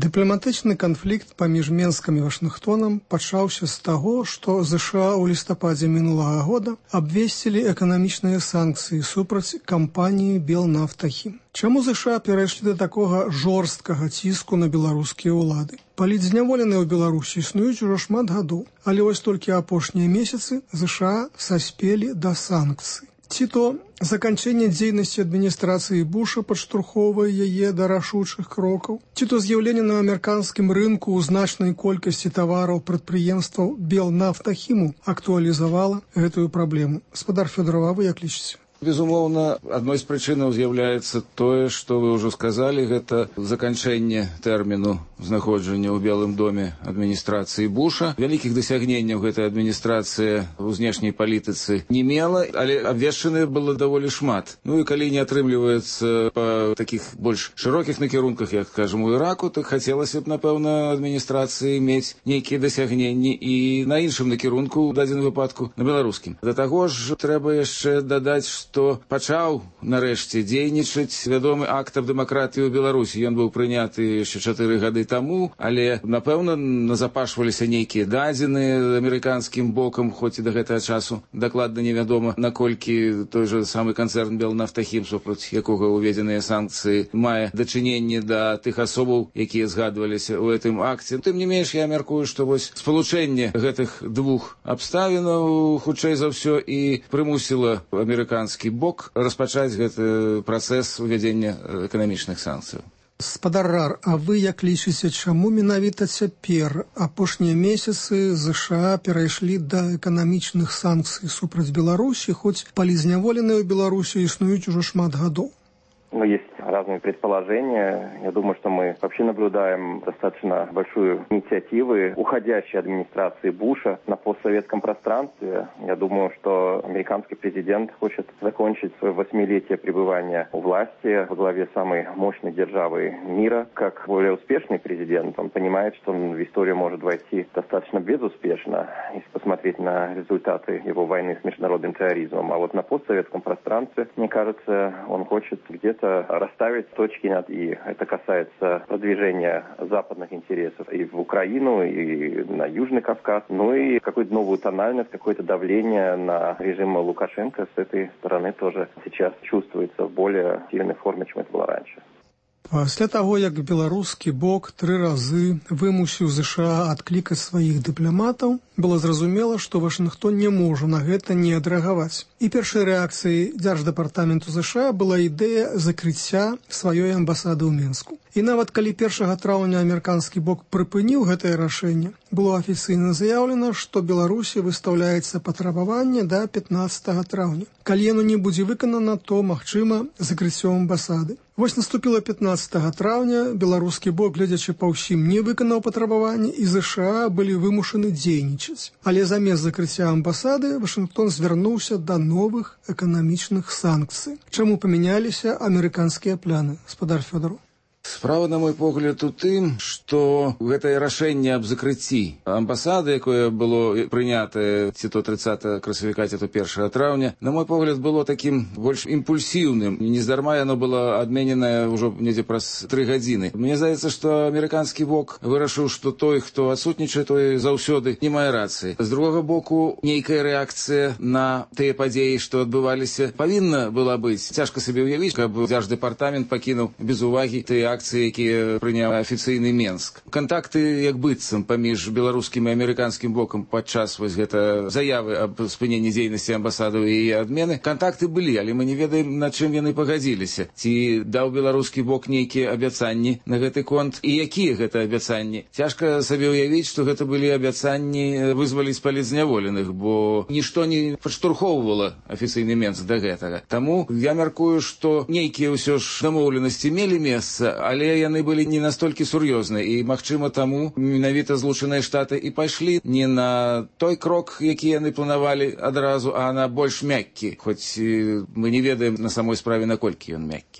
S4: Дыпламатычны канфлікт паміж Менскам і Вашынгтонам пачаўся з таго, што ЗША ў лістападзе мінулага года абвесцілі эканамічныя санкцыі супраць кампаніі «Белнафтахім». Чаму ЗША перайшлі да такога жорсткага ціску на беларускія ўлады? Палітзняволеныя ў Беларусі існуюць ужо шмат гадоў, але вось толькі апошнія месяцы ЗША саспелі да санкцый. Ці то заканчэнне дзейнасці адміністрацыі Буша падштурхоўвае яе да рашучых крокаў, ці то з'яўленне на амерыканскім рынку ў значнай колькасці тавараў прадпрыемстваў «Белнафтахіму» актуалізавала гэтую праблему. Гаспадар Фёдорова, вы як лічыце?
S6: Безумоўна, адной з прычынаў з'яўляецца тое, што вы ўжо сказалі, гэта заканчэнне тэрміну знаходжання ў Белым доме адміністрацыі Буша. Вялікіх дасягненняў гэтая адміністрацыя ў знешняй палітыцы не мела, але абвешчана было даволі шмат. Ну і калі не атрымліваецца па такіх больш шырокіх накірунках, як, скажем, у Іраку, так хацелася б, напэўна, адміністрацыі мець нейкія дасягненні і на іншым накірунку, у дадзеным выпадку, на беларускім. Да таго ж трэба яшчэ дадаць, што пачаў нарэшце дзейнічаць вядомы акт аб дэмакратыі ў Беларусі. Ён быў прыняты яшчэ 4 гады таму, але, напэўна, назапашваліся нейкія дадзеныя амерыканскім бокам, хоць і да гэтага часу дакладна невядома, наколькі той жа самы канцэрн «Белнафтахім», супраць якога ўведзеныя санкцыі, мае дачыненне да тых асобаў, якія згадваліся ў гэтым акце. Тым не менш, я мяркую, што вось спалучэнне гэтых двух абставінаў хутчэй за ўсё і прымусіла амерыканскі бок распачаць гэты працэс увядзення эканамічных санкцый.
S4: Гаспадар Рар, а вы як лічыце, чаму менавіта цяпер апошнія месяцы ЗША перайшлі да эканамічных санкцый супраць Беларусі, хоць палітзняволеныя ў Беларусі існуюць ужо шмат гадоў?
S23: Ну, есть разные предположения. Я думаю, что мы вообще наблюдаем достаточно большую инициативу уходящей администрации Буша на постсоветском пространстве. Я думаю, что американский президент хочет закончить свое 8-летие пребывания у власти во главе самой мощной державы мира. Как более успешный президент, он понимает, что он в историю может войти достаточно безуспешно, если посмотреть на результаты его войны с международным терроризмом. А вот на постсоветском пространстве, мне кажется, он хочет где-то расставить точки над «и». Это касается продвижения западных интересов и в Украину, и на Южный Кавказ, ну и какую-то новую тональность, какое-то давление на режим Лукашенко с этой стороны тоже сейчас чувствуется в более сильной форме, чем это было раньше.
S4: Пасля таго, як беларускі бок 3 разы вымусіў ЗША адклікаць сваіх дыпламатаў, было зразумела, што Вашынгтон не можа на гэта не адрэагаваць. І першай рэакцыяй дзярждэпартаменту ЗША была ідэя закрыцця сваёй амбасады ў Мінску. І нават калі 1 траўня амерыканскі бок прыпыніў гэтае рашэнне, было афіцыйна заяўлена, што Беларусі выстаўляецца патрабаванне да 15 траўня. Калі яно не будзе выканана, то, магчыма, закрыццё амбасады. Вось наступіла 15 траўня, беларускі бок, глядзячы па ўсім, не выканаў патрабаванне, і ЗША былі вымушаны дзейнічаць. Але замест закрыцця амбасады Вашынгтон звярнуўся да новых эканамічных санкцый. Чаму памяняліся амерыканскія пляны, гаспадар Фёдоров?
S6: Справа, на мой погляд, у тым, што гэтае рашэнне аб закрыцці амбасады, якое было прынятае ці то 30 красавіка, ці то 1 траўня, на мой погляд, было такім больш імпульсіўным. Нездарма яно было адмененае ўжо недзе праз 3 гадзіны. Мне здаецца, што амерыканскі бок вырашыў, што той, хто адсутнічае, той заўсёды не мае рацыі. З другога боку, нейкая рэакцыя на тыя падзеі, што адбываліся, павінна была быць. Цяжка сабе ўявіць, каб дзярждэпартамент пакінуў без увагі тыя акцыі, якія прыняў афіцыйны Менск. Кантакты, як быццам, паміж беларускім і амерыканскім бокам падчас вось гэта заявы аб спыненні дзейнасці амбасадаў і яе адмены, кантакты былі, але мы не ведаем, на чым яны пагадзіліся. Ці даў беларускі бок нейкія абяцанні на гэты конт, і якія гэта абяцанні. Цяжка сабе ўявіць, што гэта былі абяцанні вызваліць палітзняволеных, бо нішто не падштурхоўвала афіцыйны Менск да гэтага. Таму я мяркую, што нейкія ўсё ж дамоўленасці мелі месца, але яны былі не настолькі сур'ёзныя, і, магчыма, таму менавіта Злучаныя Штаты і пайшлі не на той крок, які яны планавалі адразу, а на больш мяккі, хоць мы не ведаем на самой справе, наколькі ён мяккі.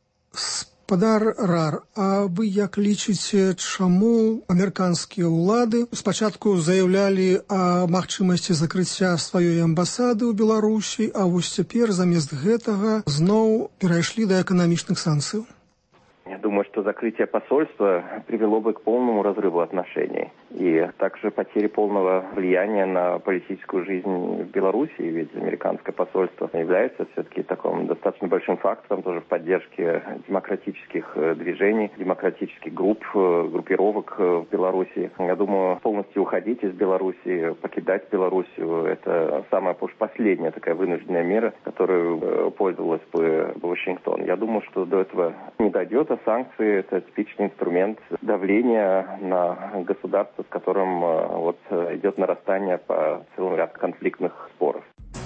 S4: Гаспадар Рар, а вы як лічыце, чаму амерыканскія ўлады спачатку заяўлялі о магчымасці закрыцця сваёй амбасады ў Беларусі, а вось цяпер замест гэтага зноў перайшлі да эканамічных санкцыяў?
S23: Я думаю, что закрытие посольства привело бы к полному разрыву отношений и также потере полного влияния на политическую жизнь в Беларуси, ведь американское посольство является все-таки таким достаточно большим фактором тоже в поддержке демократических движений, демократических группировок в Беларуси. Я думаю, полностью уходить из Беларуси, покидать Белоруссию – это самая последняя такая вынужденная мера, которую пользовалась бы Вашингтон. Я думаю, что до этого не дойдет, а санкции – это типичный инструмент давления на государство, с которым идет нарастание по целому ряду конфликтных споров.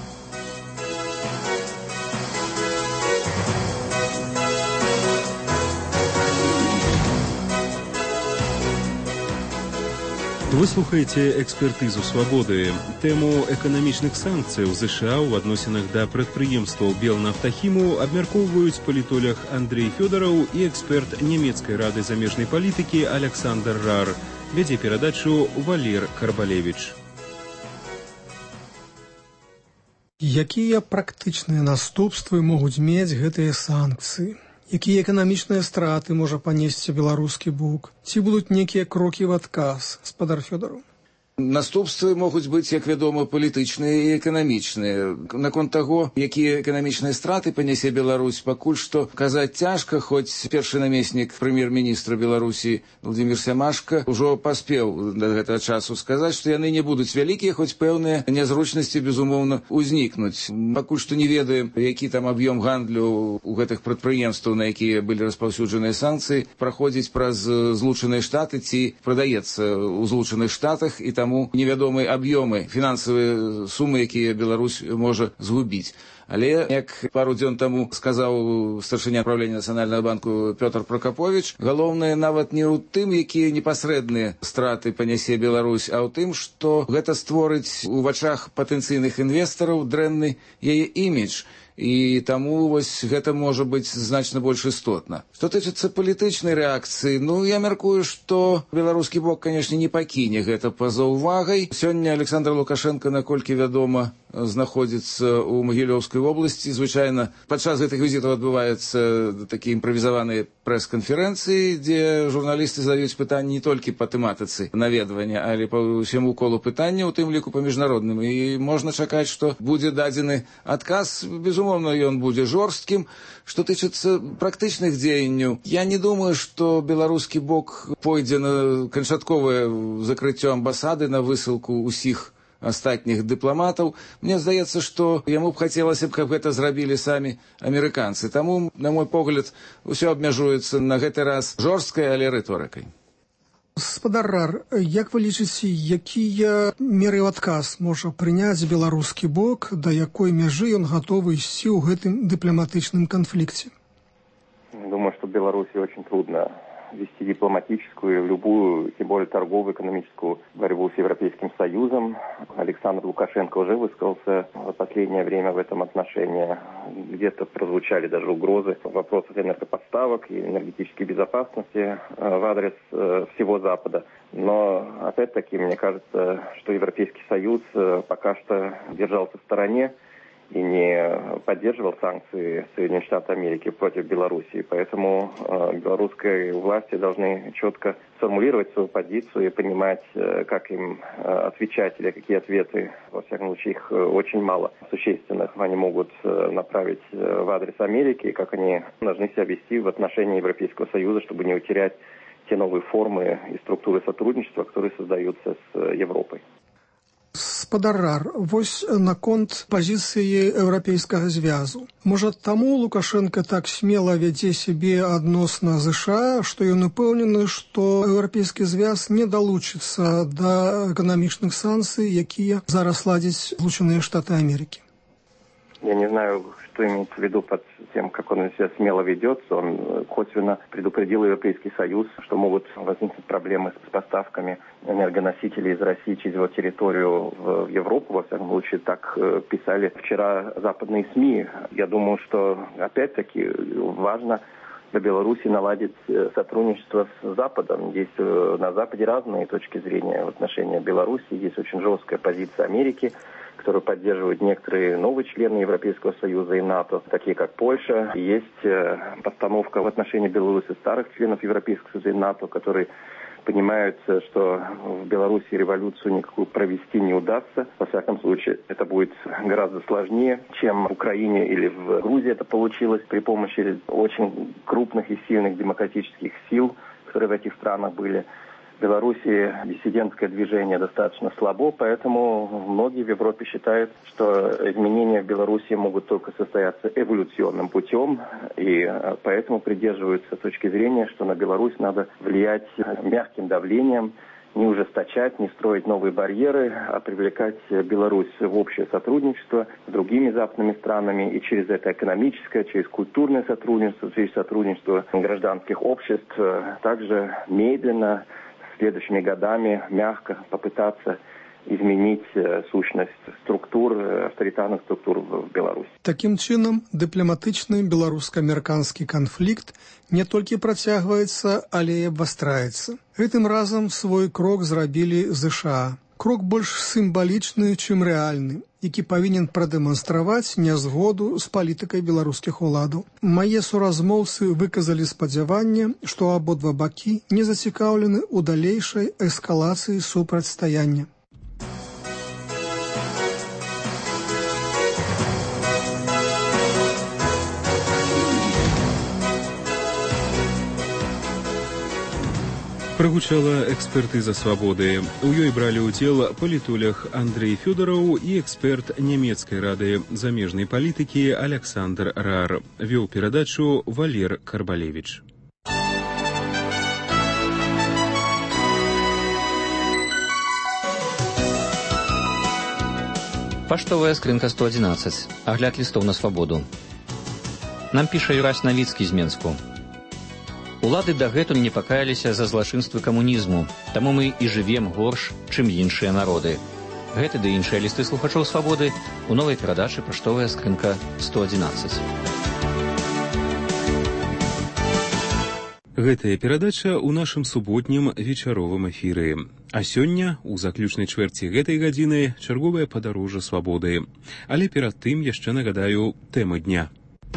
S3: Вы слухаеце экспертызу свабоды. Тэму эканамічных санкцыяў ЗША ў адносінах да прадпрыемстваў Белнафтахіму абмяркоўваюць палітолог Андрей Фёдораў і эксперт нямецкай рады замежнай палітыкі Александр Рар. Вядзе перадачу Валер Карбалевіч.
S4: Якія практычныя наступствы могуць мець гэтыя санкцыі? Якія эканамічныя страты можа панесці беларускі бок? Ці будуць нейкія крокі ў адказ, спадар Фёдораў?
S6: Наступствы могуць быць, як вядома, палітычныя і эканамічныя. Наконт таго, якія эканамічныя страты панясе Беларусь, пакуль што казаць цяжка, хоць першы намеснік прэм'ер-міністра Беларусі Владимир Сямашка ўжо паспеў да гэтага часу сказаць, што яны не будуць вялікія, хоць пэўныя нязручнасці, безумоўна, узнікнуць. Пакуль што не ведаем, які там аб'ём гандлю у гэтых прадпрыемстваў, на якія былі распаўсюджаныя санкцыі, праходзіць праз Злучаныя Штаты ці прадаецца ў Злучаных Штатах, і таму невядомыя аб'ёмы, фінансавыя сумы, якія Беларусь можа згубіць. Але, як пару дзён таму сказаў старшыня правлення Нацыянальнага банку Пётр Прокапович, галоўнае нават не ў тым, якія непасрэдныя страты панясе Беларусь, а ў тым, што гэта створыць у вачах патэнцыйных інвестараў дрэнны яе імідж. І таму гэта можа быць значна больш істотна. Што тычыцца палітычнай рэакцыі, я мяркую, што беларускі бок, канешне, не пакіне гэта па-за ўвагай. Сёння Александр Лукашенко, наколькі вядома, знаходзіцца ў Магілёўскай вобласці. Звычайна, падчас гэтых візітаў адбываюцца такія імправізаваныя прэс-канферэнцыі, дзе журналісты задаюць пытанні не толькі па тэматыцы наведвання, але па ўсяму колу пытання, у тым ліку па міжнародным. І можна чакаць, што будзе дадзены адказ, безумоўна, ён будзе жорсткім. Што тычыцца практычных дзеянняў, я не думаю, што беларускі бок пойдзе на канчатковае закрыццё амбасады, на высылку ўсіх астатніх дыпламатаў. Мне здаецца, што яму б хацелася, каб гэта зрабілі самі амерыканцы. Таму, на мой погляд, усё абмяжуецца на гэты раз жорсткай, але рыторыкай.
S4: Спадар Рар, як вы лічыце, якія меры ў адказ можа прыняць беларускі бок, да якой мяжы ён гатовы ісці ў гэтым дыпламатычным канфлікце?
S23: Думаю, что Беларуси очень трудно вести дипломатическую, любую, тем более торговую, экономическую борьбу с Европейским Союзом. Александр Лукашенко уже высказался в последнее время в этом отношении. Где-то прозвучали даже угрозы в вопросах энергоподставок и энергетической безопасности в адрес всего Запада. Но, опять-таки, мне кажется, что Европейский Союз пока что держался в стороне и не поддерживал санкции Соединенных Штатов Америки против Белоруссии. Поэтому белорусские власти должны четко сформулировать свою позицию и понимать, как им отвечать или какие ответы, во всяком случае, их очень мало существенных, они могут направить в адрес Америки, и как они должны себя вести в отношении Европейского Союза, чтобы не утерять те новые формы и структуры сотрудничества, которые создаются с Европой.
S4: Спадар Рар, вось наконт пазіцыі Еўрапейскага звязу. Можа, таму Лукашенко так смела вядзе сябе адносна ЗША, што ён упэўнены, што Еўрапейскі звяз не далучыцца да эканамічных санкцый, якія зараз ладзяць Злучаныя Штаты Америки?
S23: Я не знаю, что имеется в виду под тем, как он себя смело ведется. Он косвенно предупредил Европейский Союз, что могут возникнуть проблемы с поставками энергоносителей из России через его территорию в Европу. Во всяком случае, так писали вчера западные СМИ. Я думаю, что опять-таки важно для Беларуси наладить сотрудничество с Западом. Есть на Западе разные точки зрения в отношении Беларуси. Есть очень жесткая позиция Америки к которую поддерживают некоторые новые члены Европейского Союза и НАТО, такие как Польша. Есть постановка в отношении Беларуси старых членов Европейского Союза и НАТО, которые понимают, что в Беларуси революцию никакую провести не удастся. Во всяком случае, это будет гораздо сложнее, чем в Украине или в Грузии это получилось при помощи очень крупных и сильных демократических сил, которые в этих странах были. В Беларуси диссидентское движение достаточно слабо, поэтому многие в Европе считают, что изменения в Беларуси могут только состояться эволюционным путем, и поэтому придерживаются точки зрения, что на Беларусь надо влиять мягким давлением, не ужесточать, не строить новые барьеры, а привлекать Беларусь в общее сотрудничество с другими западными странами и через это экономическое, через культурное сотрудничество, через сотрудничество гражданских обществ, также медленно, следующими годами мягко попытаться изменить сущность авторитарных структур в Беларуси.
S4: Таким чынам, дыпламатычны беларуска-амерыканскі канфлікт не толькі працягваецца, але і абвастраецца. Гэтым разам свой крок зрабілі ЗША. Крок больш сімвалічны, чым рэальны, які павінен прадэманстраваць нязгоду з палітыкай беларускіх уладаў. Мае суразмоўцы выказалі спадзяванне, што абодва бакі не зацікаўлены ў далейшай эскалацыі супрацьстаяння.
S3: Прагучала экспертыза свабоды. У ёй бралі ўдзел палітолог Андрей Фёдораў і эксперт нямецкай рады замежнай палітыкі Александр Рар. Вёў перадачу Валер Карбалевич.
S5: Паштовая скрынка 111. Агляд лістоў на свабоду. Нам піша Юрась Навіцкі з Менску. Улады дагэтуль не пакаяліся за злачынствы камунізму, таму мы і жывем горш, чым іншыя народы. Гэты ды іншыя лісты слухачоў свабоды у новай перадачы «Паштовая скрынка 111».
S3: Гэтая перадача ў нашым суботнім вечаровым эфіры. А сёння, у заключнай чвэрці гэтай гадзіны, чарговае падарожжа свабоды. Але перад тым яшчэ нагадаю тэмы дня.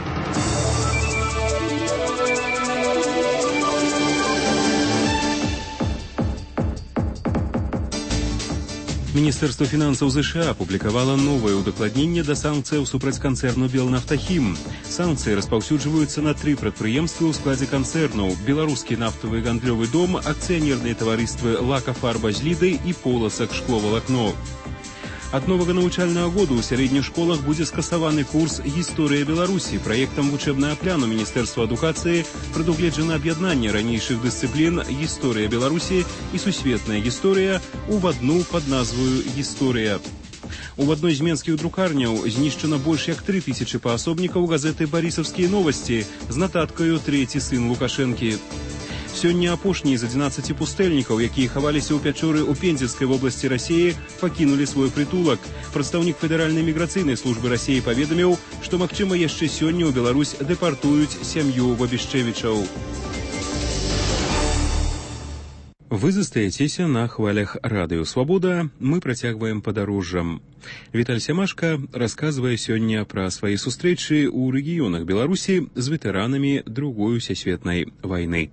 S3: Міністэрства фінансаў ЗША апублікавала новае ўдакладненне да санкцыяў супраць канцэрну «Белнафтахім». Санкцыі распаўсюджваюцца на 3 прадпрыемствы ў складзе канцэрнаў: беларускі нафтавы гандлёвы дом, акцыянерныя таварыствы «Лака-фарба з Лідай» і «Поласак шкловалакно». Ад новага навучальнага году ў сярэдніх школах будзе скасаваны курс «Гісторыя Беларусі». Праектам вучэбнага пляну Міністэрства адукацыі прадугледжана аб'яднанне ранейшых дысцыплін «Гісторыя Беларусі» і «Сусветная гісторыя» ў адну пад назваю «Гісторыя». У адной з менскіх друкарняў знішчана больш як 3000 паасобнікаў газеты «Барысаўскія новасці» з нататкаю «Трэці сын Лукашэнкі». Сёння апошнія з 11 пустэльнікаў, якія хаваліся ў пячоры ў Пензенскай вобласці Расіі, пакінулі свой прытулак. Прадстаўнік Федэральнай міграцыйнай службы Расіі паведаміў, што, магчыма, яшчэ сёння ў Беларусь дэпартуюць сям'ю Бабішчэвічаў. Вы застаецеся на хвалях радыё «Свабода». Мы працягваем падарожжам. Віталь Сямашка расказвае сёння пра свае сустрэчы ў рэгіёнах Беларусі з ветэранамі Другой сусветнай вайны.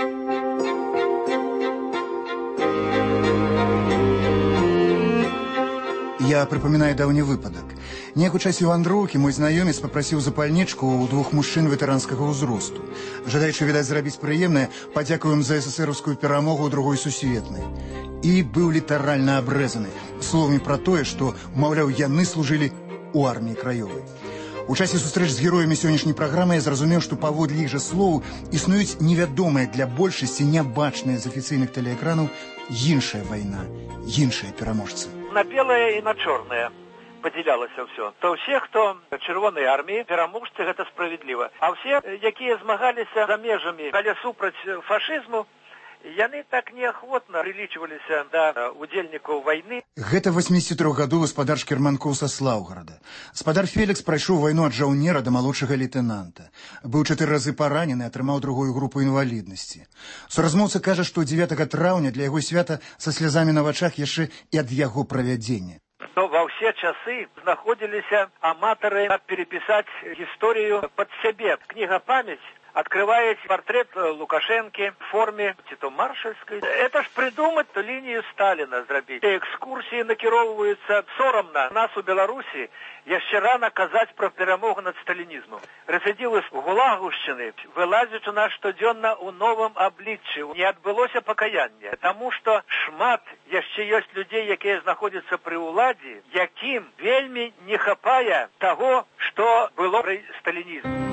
S8: Я припоминаю давні випадок. Неяк у часі вандроўкі мой знаёмец папрасіў запальнічку ў 2 мужчын ветэранскага ўзросту. Жадаючы, відаць, зрабіць прыемнае, падзякуем за эсэсэраўскую перамогу ў Другой сусветнай. І быў літаральна абрэзаны словамі пра тое, што, маўляў, яны служылі ў арміі краёвай. У часе сустрэч з героямі сённяшняй праграмы я зразумеў, што паводле іх жа слоў існуюць невядомыя для большасці нябачныя з афіцыйных тэлеэкранаў іншая вайна, іншыя пераможцы.
S9: На белое и на черное поделялося все. То все, кто Червоной армии, пераможцы, гэта справедлива. А все, якія змагаліся за межамі, але супраць фашизму, яны так неахвотна прылічваліся да удзельнікаў вайны.
S8: Гэта 83-гадовы гаспадар Шкерманкоў са Слаўгарада. Гаспадар Фелікс прайшоў вайну ад жаўнера да малодшага лейтэнанта. Быў 4 разы паранены, атрымаў другую групу інваліднасці. Суразмоўца кажа, што 9 траўня для яго свята са слязамі на вачах яшчэ і ад яго правядзення.
S9: Но во все часы находились аматоры переписать историю под себе. Книга «Память» открывает портрет Лукашенко в форме маршальской. Это ж придумать линию Сталина зробить. Экскурсии накіровуються соромно. Нас у Беларусі яще рано казать про перемогу над сталінізмом. Рецидивы з Гулагущини вилазять у нас щоденно у новом обличчі. Не відбулося покаяння. Тому що шмат яще є людей, які знаходяться при уладі, яким вельми не хапає того, що було при сталінізмі.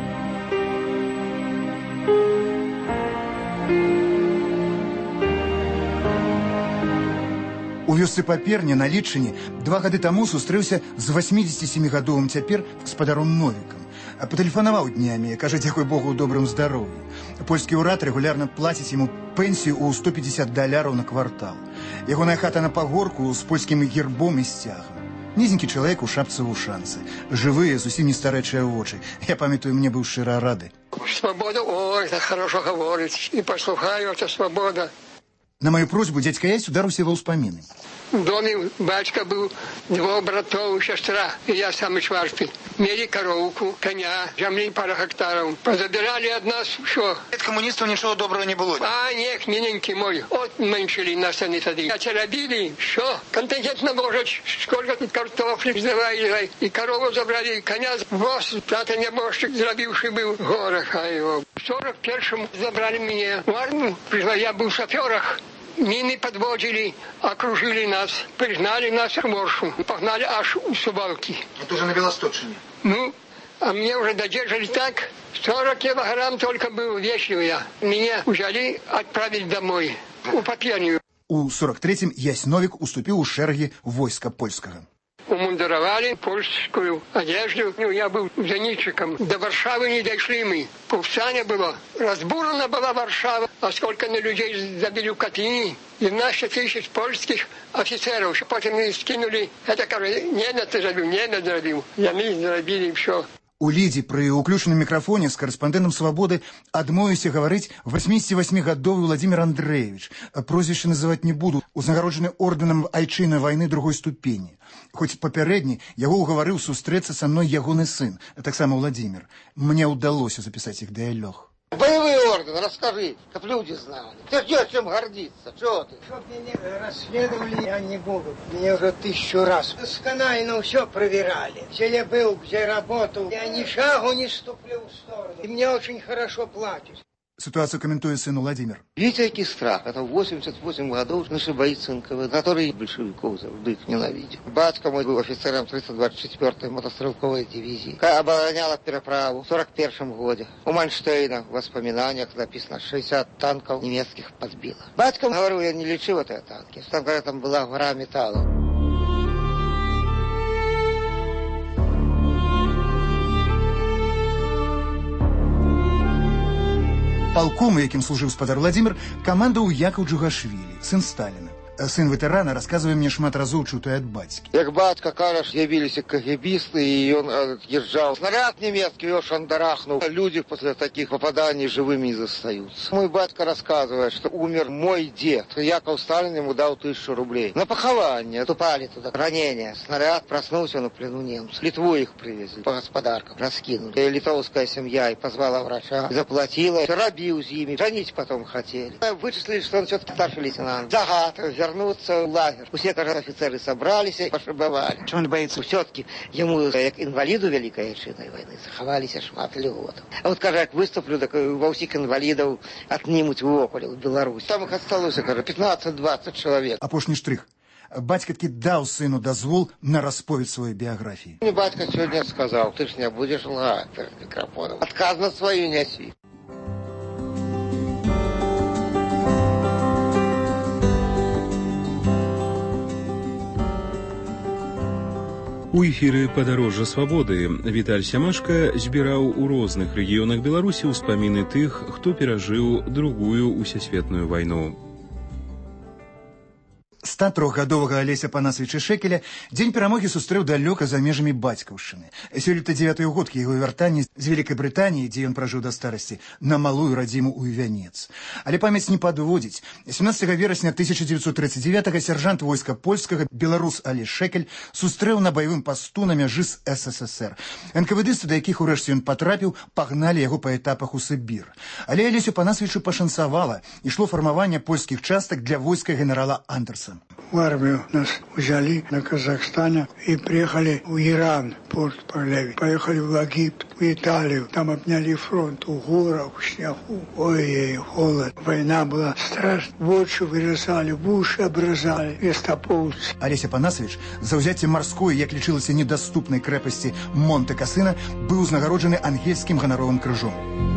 S8: У вёсцы Паперня на Літчыне 2 гады таму сустрэўся з 87-гадовым цяпер гаспадаром Новікам. Патэлефанаваў днямі, кажа, дзякуй Богу, у добрым здароўі. Польскі ўрад рэгулярна плаціць яму пенсію ў $150 на квартал. Ягоная хата на пагорку з польскім гербом і сцягам. Нізенькі чалавек у шапцы вушанцы. Жывыя, зусім не старэчыя вочы. Я памятаю, мне быў шчыра рады.
S10: Свобода, ой, так хорошо говорить. И послухаю, это свобода.
S8: На мою просьбу дядька Ясь ударился во вспомины.
S10: В доме батька был, 2 братов, сестра, и я самый чварты. Мели коровку, коня, земли пару гектаров. Позабирали от нас все.
S8: От коммунистов ничего доброго не было.
S10: А, нет, миленький мой, отменшили нас они тогда. Робили, все, контингент наложить, сколько картофли сдавали, и корову забрали, и коня, воз, тата небожчик, зробивший был в горах, а его. В 41-м забрали меня в армию, я был в шоферах. Мины подводили, окружили нас, пригнали нас в Моршу, погнали аж у Сувалки.
S8: Это уже на Белосточине.
S10: Ну, а мне уже додержали так, 40 килограмм только был весил я. Меня взяли отправить домой, у Паперню.
S8: У 43-м Ясь Новик уступил у шерги войска польского.
S10: Умундировали польскую одежду. Я был зенитчиком. До Варшавы не дошли мы. Повстание было. Разбурена была Варшава. А сколько на людей забили в котлине. 12 тысяч польских офицеров. Потом мы скинули. Это, кажется, немец забил. Я мы забили все.
S8: У Лідзі пры ўключаным мікрафоне з карэспандэнтам «Свабоды» адмовіўся гаварыць 88-гадовы Владимир Андреевич. Прозвішча называць не буду. Узнагароджаны ордэнам айчыннай вайны 2-й ступені. Хоць папярэдні яго ўгаварыў сустрэцца са мной ягоны сын, таксама Владимир. Мне ўдалося запісаць іх дыялог.
S11: Боевые ордены, расскажи, как люди знали. Ты где чем гордиться? Чего ты?
S12: Чтоб меня расследовали, я не буду. Меня уже 1000 раз досконально все проверяли. Где я был, где работал. Я ни шагу не ступлю в сторону. И мне очень хорошо платят.
S8: Ситуацию комментует сын Владимир.
S11: Видите, какой страх. Это 88 годов наши бойцы НКВД, которые большевиков завжди их ненавидят. Батька мой был офицером 324-й мотострелковой дивизии. Обороняла переправу в 41-м году. У Манштейна в воспоминаниях написано, 60 танков немецких подбило. Батька говорил, я не лечил эти танки. Там, говорят, там была гора металла.
S8: Полком, яким служил спадар Владимир, командовал Яков Джугашвили, сын Сталина. Сын ветерана рассказывая мне шмат разоў чутое от батьки.
S11: Як батька кажа, явились кагебисты, и он отъезжал. Снаряд немецкий его шандарахнул. Люди после таких попаданий живыми не застаются. Мой батька рассказывает, что умер мой дед. Яков Сталин ему дал 1000 рублей. На похование. Тупали туда. Ранение. Снаряд проснулся на плену немцев. Литву их привезли. По господаркам раскинули. И литовская семья и позвала врача. Заплатила. Робил с ними. Женить потом хотели. Вычислили, что он все-таки старший лейтенант. Загад. Вернуться в лагерь. Все, кажется, офицеры собрались и пошибовали. Что он боится? Все-таки ему, как инвалиду Великой Отечественной войны, заховались шмат льготов. А вот, кажется, выступлю, так во всех инвалидов отнимут в Ополе, в Беларусь. Там их осталось, кажется, 15-20 человек.
S8: Апошні штрих. Батька таки дал сыну дозвол на расповедь своей биографии.
S11: Мне батька сегодня сказал, ты ж не будешь лгать перед микрофоном. Отказ на свою неси.
S3: У эфіры «Падарожжа свабоды» Віталь Сямашка збіраў у розных рэгіёнах Беларусі ўспаміны тых, хто перажыў другую усесветную вайну.
S8: С 103гадовага Алеся Панасавіча Шэкеля дзень перамогі сустрэў далёка за межамі бацькаўшчыны. Сёлета 9-й год яго вяртання з Вялікай Брытаніі, дзе ён пражыў да старасці, на малую радзіму ў Івянец. Але памяць не падводзіць. 17 верасня 1939-го сяржант войска польскага беларус Алесь Шэкель сустрэў на баявым пасту на мяжы з СССР. НКВДсты, да якіх урэшце ён патрапіў, пагналі яго па этапах у Сібір. Але Алесю Панасавічу пашанцавала. Ішло фармаванне польскіх частак для войска генерала Андерса.
S13: В армию нас взяли на Казахстане и приехали в Иран, порт Парлеви. Поехали в Египет, в Италию. Там обняли фронт у горах, в снегу. Ой, холод. Война была страшная. В очи вырезали, в уши обрезали. Вестополцы.
S8: Алеся Панасавіч за ўзяцце марской, як лічылася, недаступнай крэпасці Монте-Касына, быў узнагароджаны ангельскім ганаровым крыжом.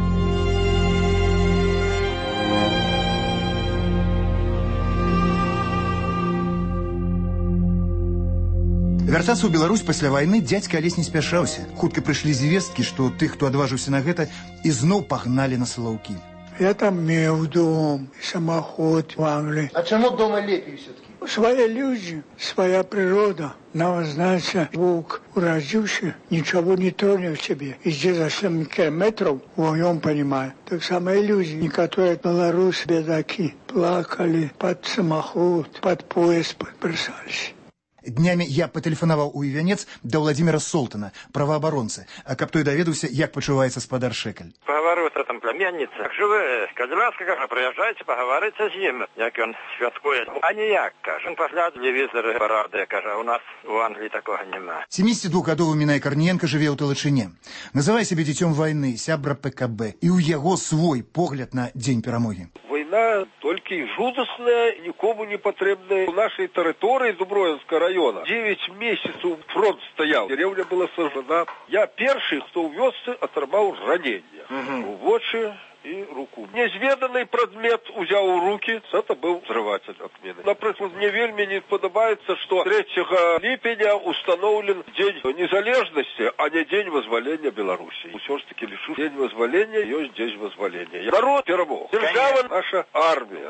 S8: Вяртацца ў Беларусь пасля вайны дзядзька Алесь не спяшаўся. Хутка прыйшлі звесткі, што тых, хто адважыўся на гэта, ізноў пагналі на Салаўкі.
S13: Я там меў дом, самоход в Англии.
S14: А чему дома лепей все-таки?
S13: Свои люди, своя природа. Нам, знаете, волк уродился, ничего не тронет в себе. И здесь за 7 километров вдвоем понимаю. Так самые люди, некоторые белорусы, бедаки, плакали под самоход, под поезд подбросались.
S8: Днямі я патэлефанаваў у Івянец да Владимира Солтана, праваабаронцы, каб той даведаўся, як пачуваецца спадар Шэкель.
S15: Паговорю, что там племянница. Как живе? Каждый раз, как приезжайте, поговорите с ним, як он святкует. А ніяк, каже. Он пасля телевизора парады, каже, у нас у Англии такого нема.
S8: 72-гадовы Мінай Карніенка жыве ў Талачыне. Называе сябе дзіцём вайны, сябра ПКБ. І ў яго свой погляд на дзень перамогі.
S24: Война толькі жудасная, нікому не патрэбная. У нашай тэрыторыі Дубровинского района 9 месяцаў фронт стаяў. Деревня была сожжена. Я першы, хто ў вёсцы атрымаў раненне. У вочы и руку. Незведанный предмет узял в руки, это был взрыватель от мины. Например, мне вельми не подобается, что 3 липеня установлен День незалежности, а не День вызволения Беларуси. Все ж таки лишу День вызволения, есть День вызволения. Народ перемог. Держава наша армия.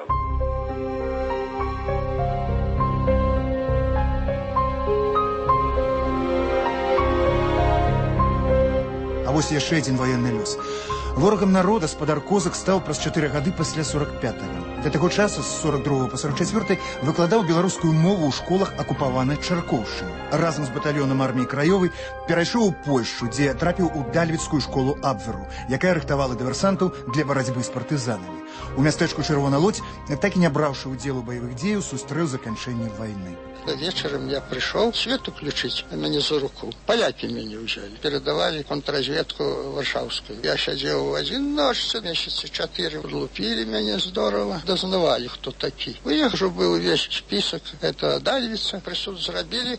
S8: А вось яшчэ адзін ваенны лёс. Ворагам народа спадар Козак стаў праз 4 гады пасля 45-го. Для таго часу з 42 по 44 выкладаў беларускую мову ў школах акупаванай Чаркоўшчыны. Разам з батальёнам арміі краёвай перайшоў у Польшчу, дзе трапіў у Дальвіцкую школу Абверу, якая рыхтавала дыверсантаў для барацьбы з партызанамі. У мястэчку Чырвона Лодзь, так і не браўшы ўдзел у баявых дзеяў, сустрэў заканчэнне вайны.
S11: Вечером я пришел, свет уключить, а меня за руку. Поляки меня взяли. Передавали контрразведку Варшавскую. Я сидел в один ночь, месяца 4 лупили меня здорово. Дознавали, кто такие. У них уже был весь список. Это Дальвица. Присуд зарабили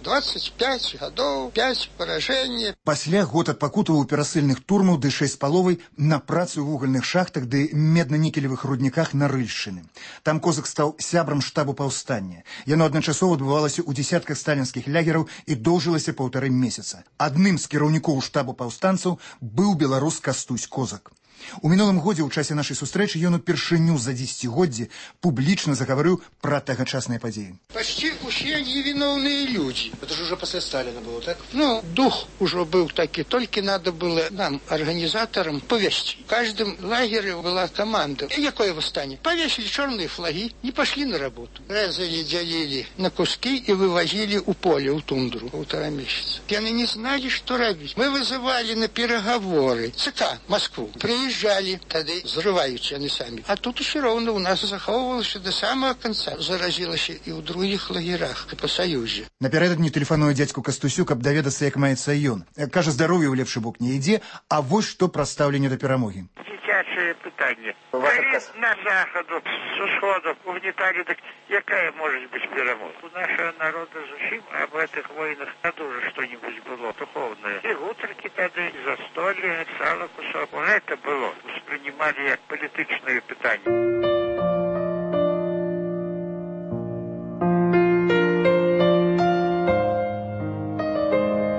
S11: 25 годов, 5 поражений.
S8: Пасля год адпакутаваў у перасыльных турмаў ды 6 з паловай на працу ў вугальных шахтах ды медна-нікелевых рудніках на Рыльшчыны. Там Козак стаў сябрам штабу паўстання. Яно адначасова адбывалася у десятках сталінскіх лягераў і доўжылася 1,5 месяца. Адным з кіраўнікоў штабу паўстанцаў быў беларус Кастусь Козак. У мінулым годзе ў часе нашай сустрэчы ён упершыню за 10-годдзе публічна загаварыў пра тагачасныя падзеі.
S11: Почти все невиновные люди.
S14: Это же уже после Сталина было, так?
S11: Ну, дух уже был такой. Только надо было нам, организаторам, повесить. В каждом лагере была команда. И какое восстание? Повесили черные флаги, не пошли на работу. Резали, делили на куски и вывозили у поля, у тундру. 1,5 месяца. И они не знали, что робить. Мы вызывали на переговоры ЦК Москву. Приезжали, тогда взрываются они сами. А тут еще ровно у нас заховывалось до самого конца. Заразилось и в других лагерах, и по Союзе.
S8: Напярэдадні тэлефаную дзядзьку Кастусю, каб даведацца, як маецца ён. Кажа, здароўе ў лепшы бок не ідзе, а вось што пра стаўленне да перамогі.
S9: Дзіцячае пытанне. На захаду, з усходу, угнетали, так якая может быть перамога? У нашего народа зусім об этих войнах тоже что-нибудь было духовное. И утрики тогда, и застолье, сало кусок. Вот это было. Воспринимали как политичное питание.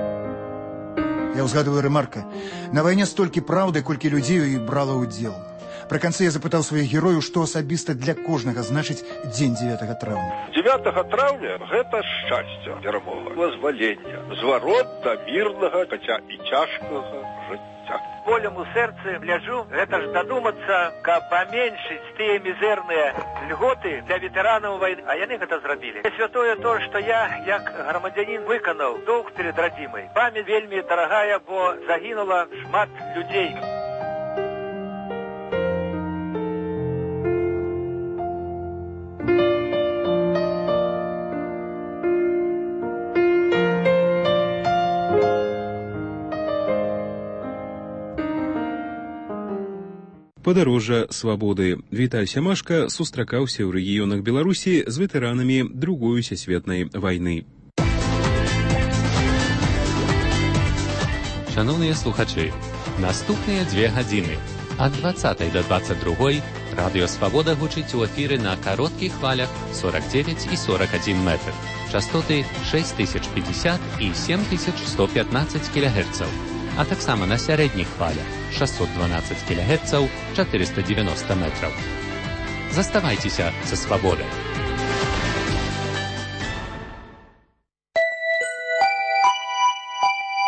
S8: Я ўзгадываю ремарка. На вайне столькі праўды, колькі людзей і брала ўдзел. Пры канцы я запытаў сваіх герояў, што асабіста для кожнага значыць дзень 9 траўня.
S24: 9 траўня гэта шчасце, перамога, вызвалення, зварот да мірнага, хаця і цяжкага жыцця.
S9: Болем у сэрцы гляджу, гэта ж дадумацца, каб паменшыць тыя мізэрныя льготы для ветэранаў вайны, а яны гэта зрабілі. Святое то, што я, як грамадзянін, выканаў доўг перад радзімай. Памяць вельмі дарагая, бо загінула шмат людзей.
S3: Падарожжа свабоды. Віталь Сямашка сустракаўся ў рэгіёнах Беларусі з ветэранамі Другой сусветнай вайны.
S17: Шановныя слухачы, наступныя 2 гадзіны ад 20 до 22 радыё Свабода гучыць у эфіры на кароткіх хвалях 49 і 41 метр. Частоты 6050 і 7115 кГц. А таксама на сярэдніх хвалях 612 кГц, 490 метраў. Заставайцеся са свабодай.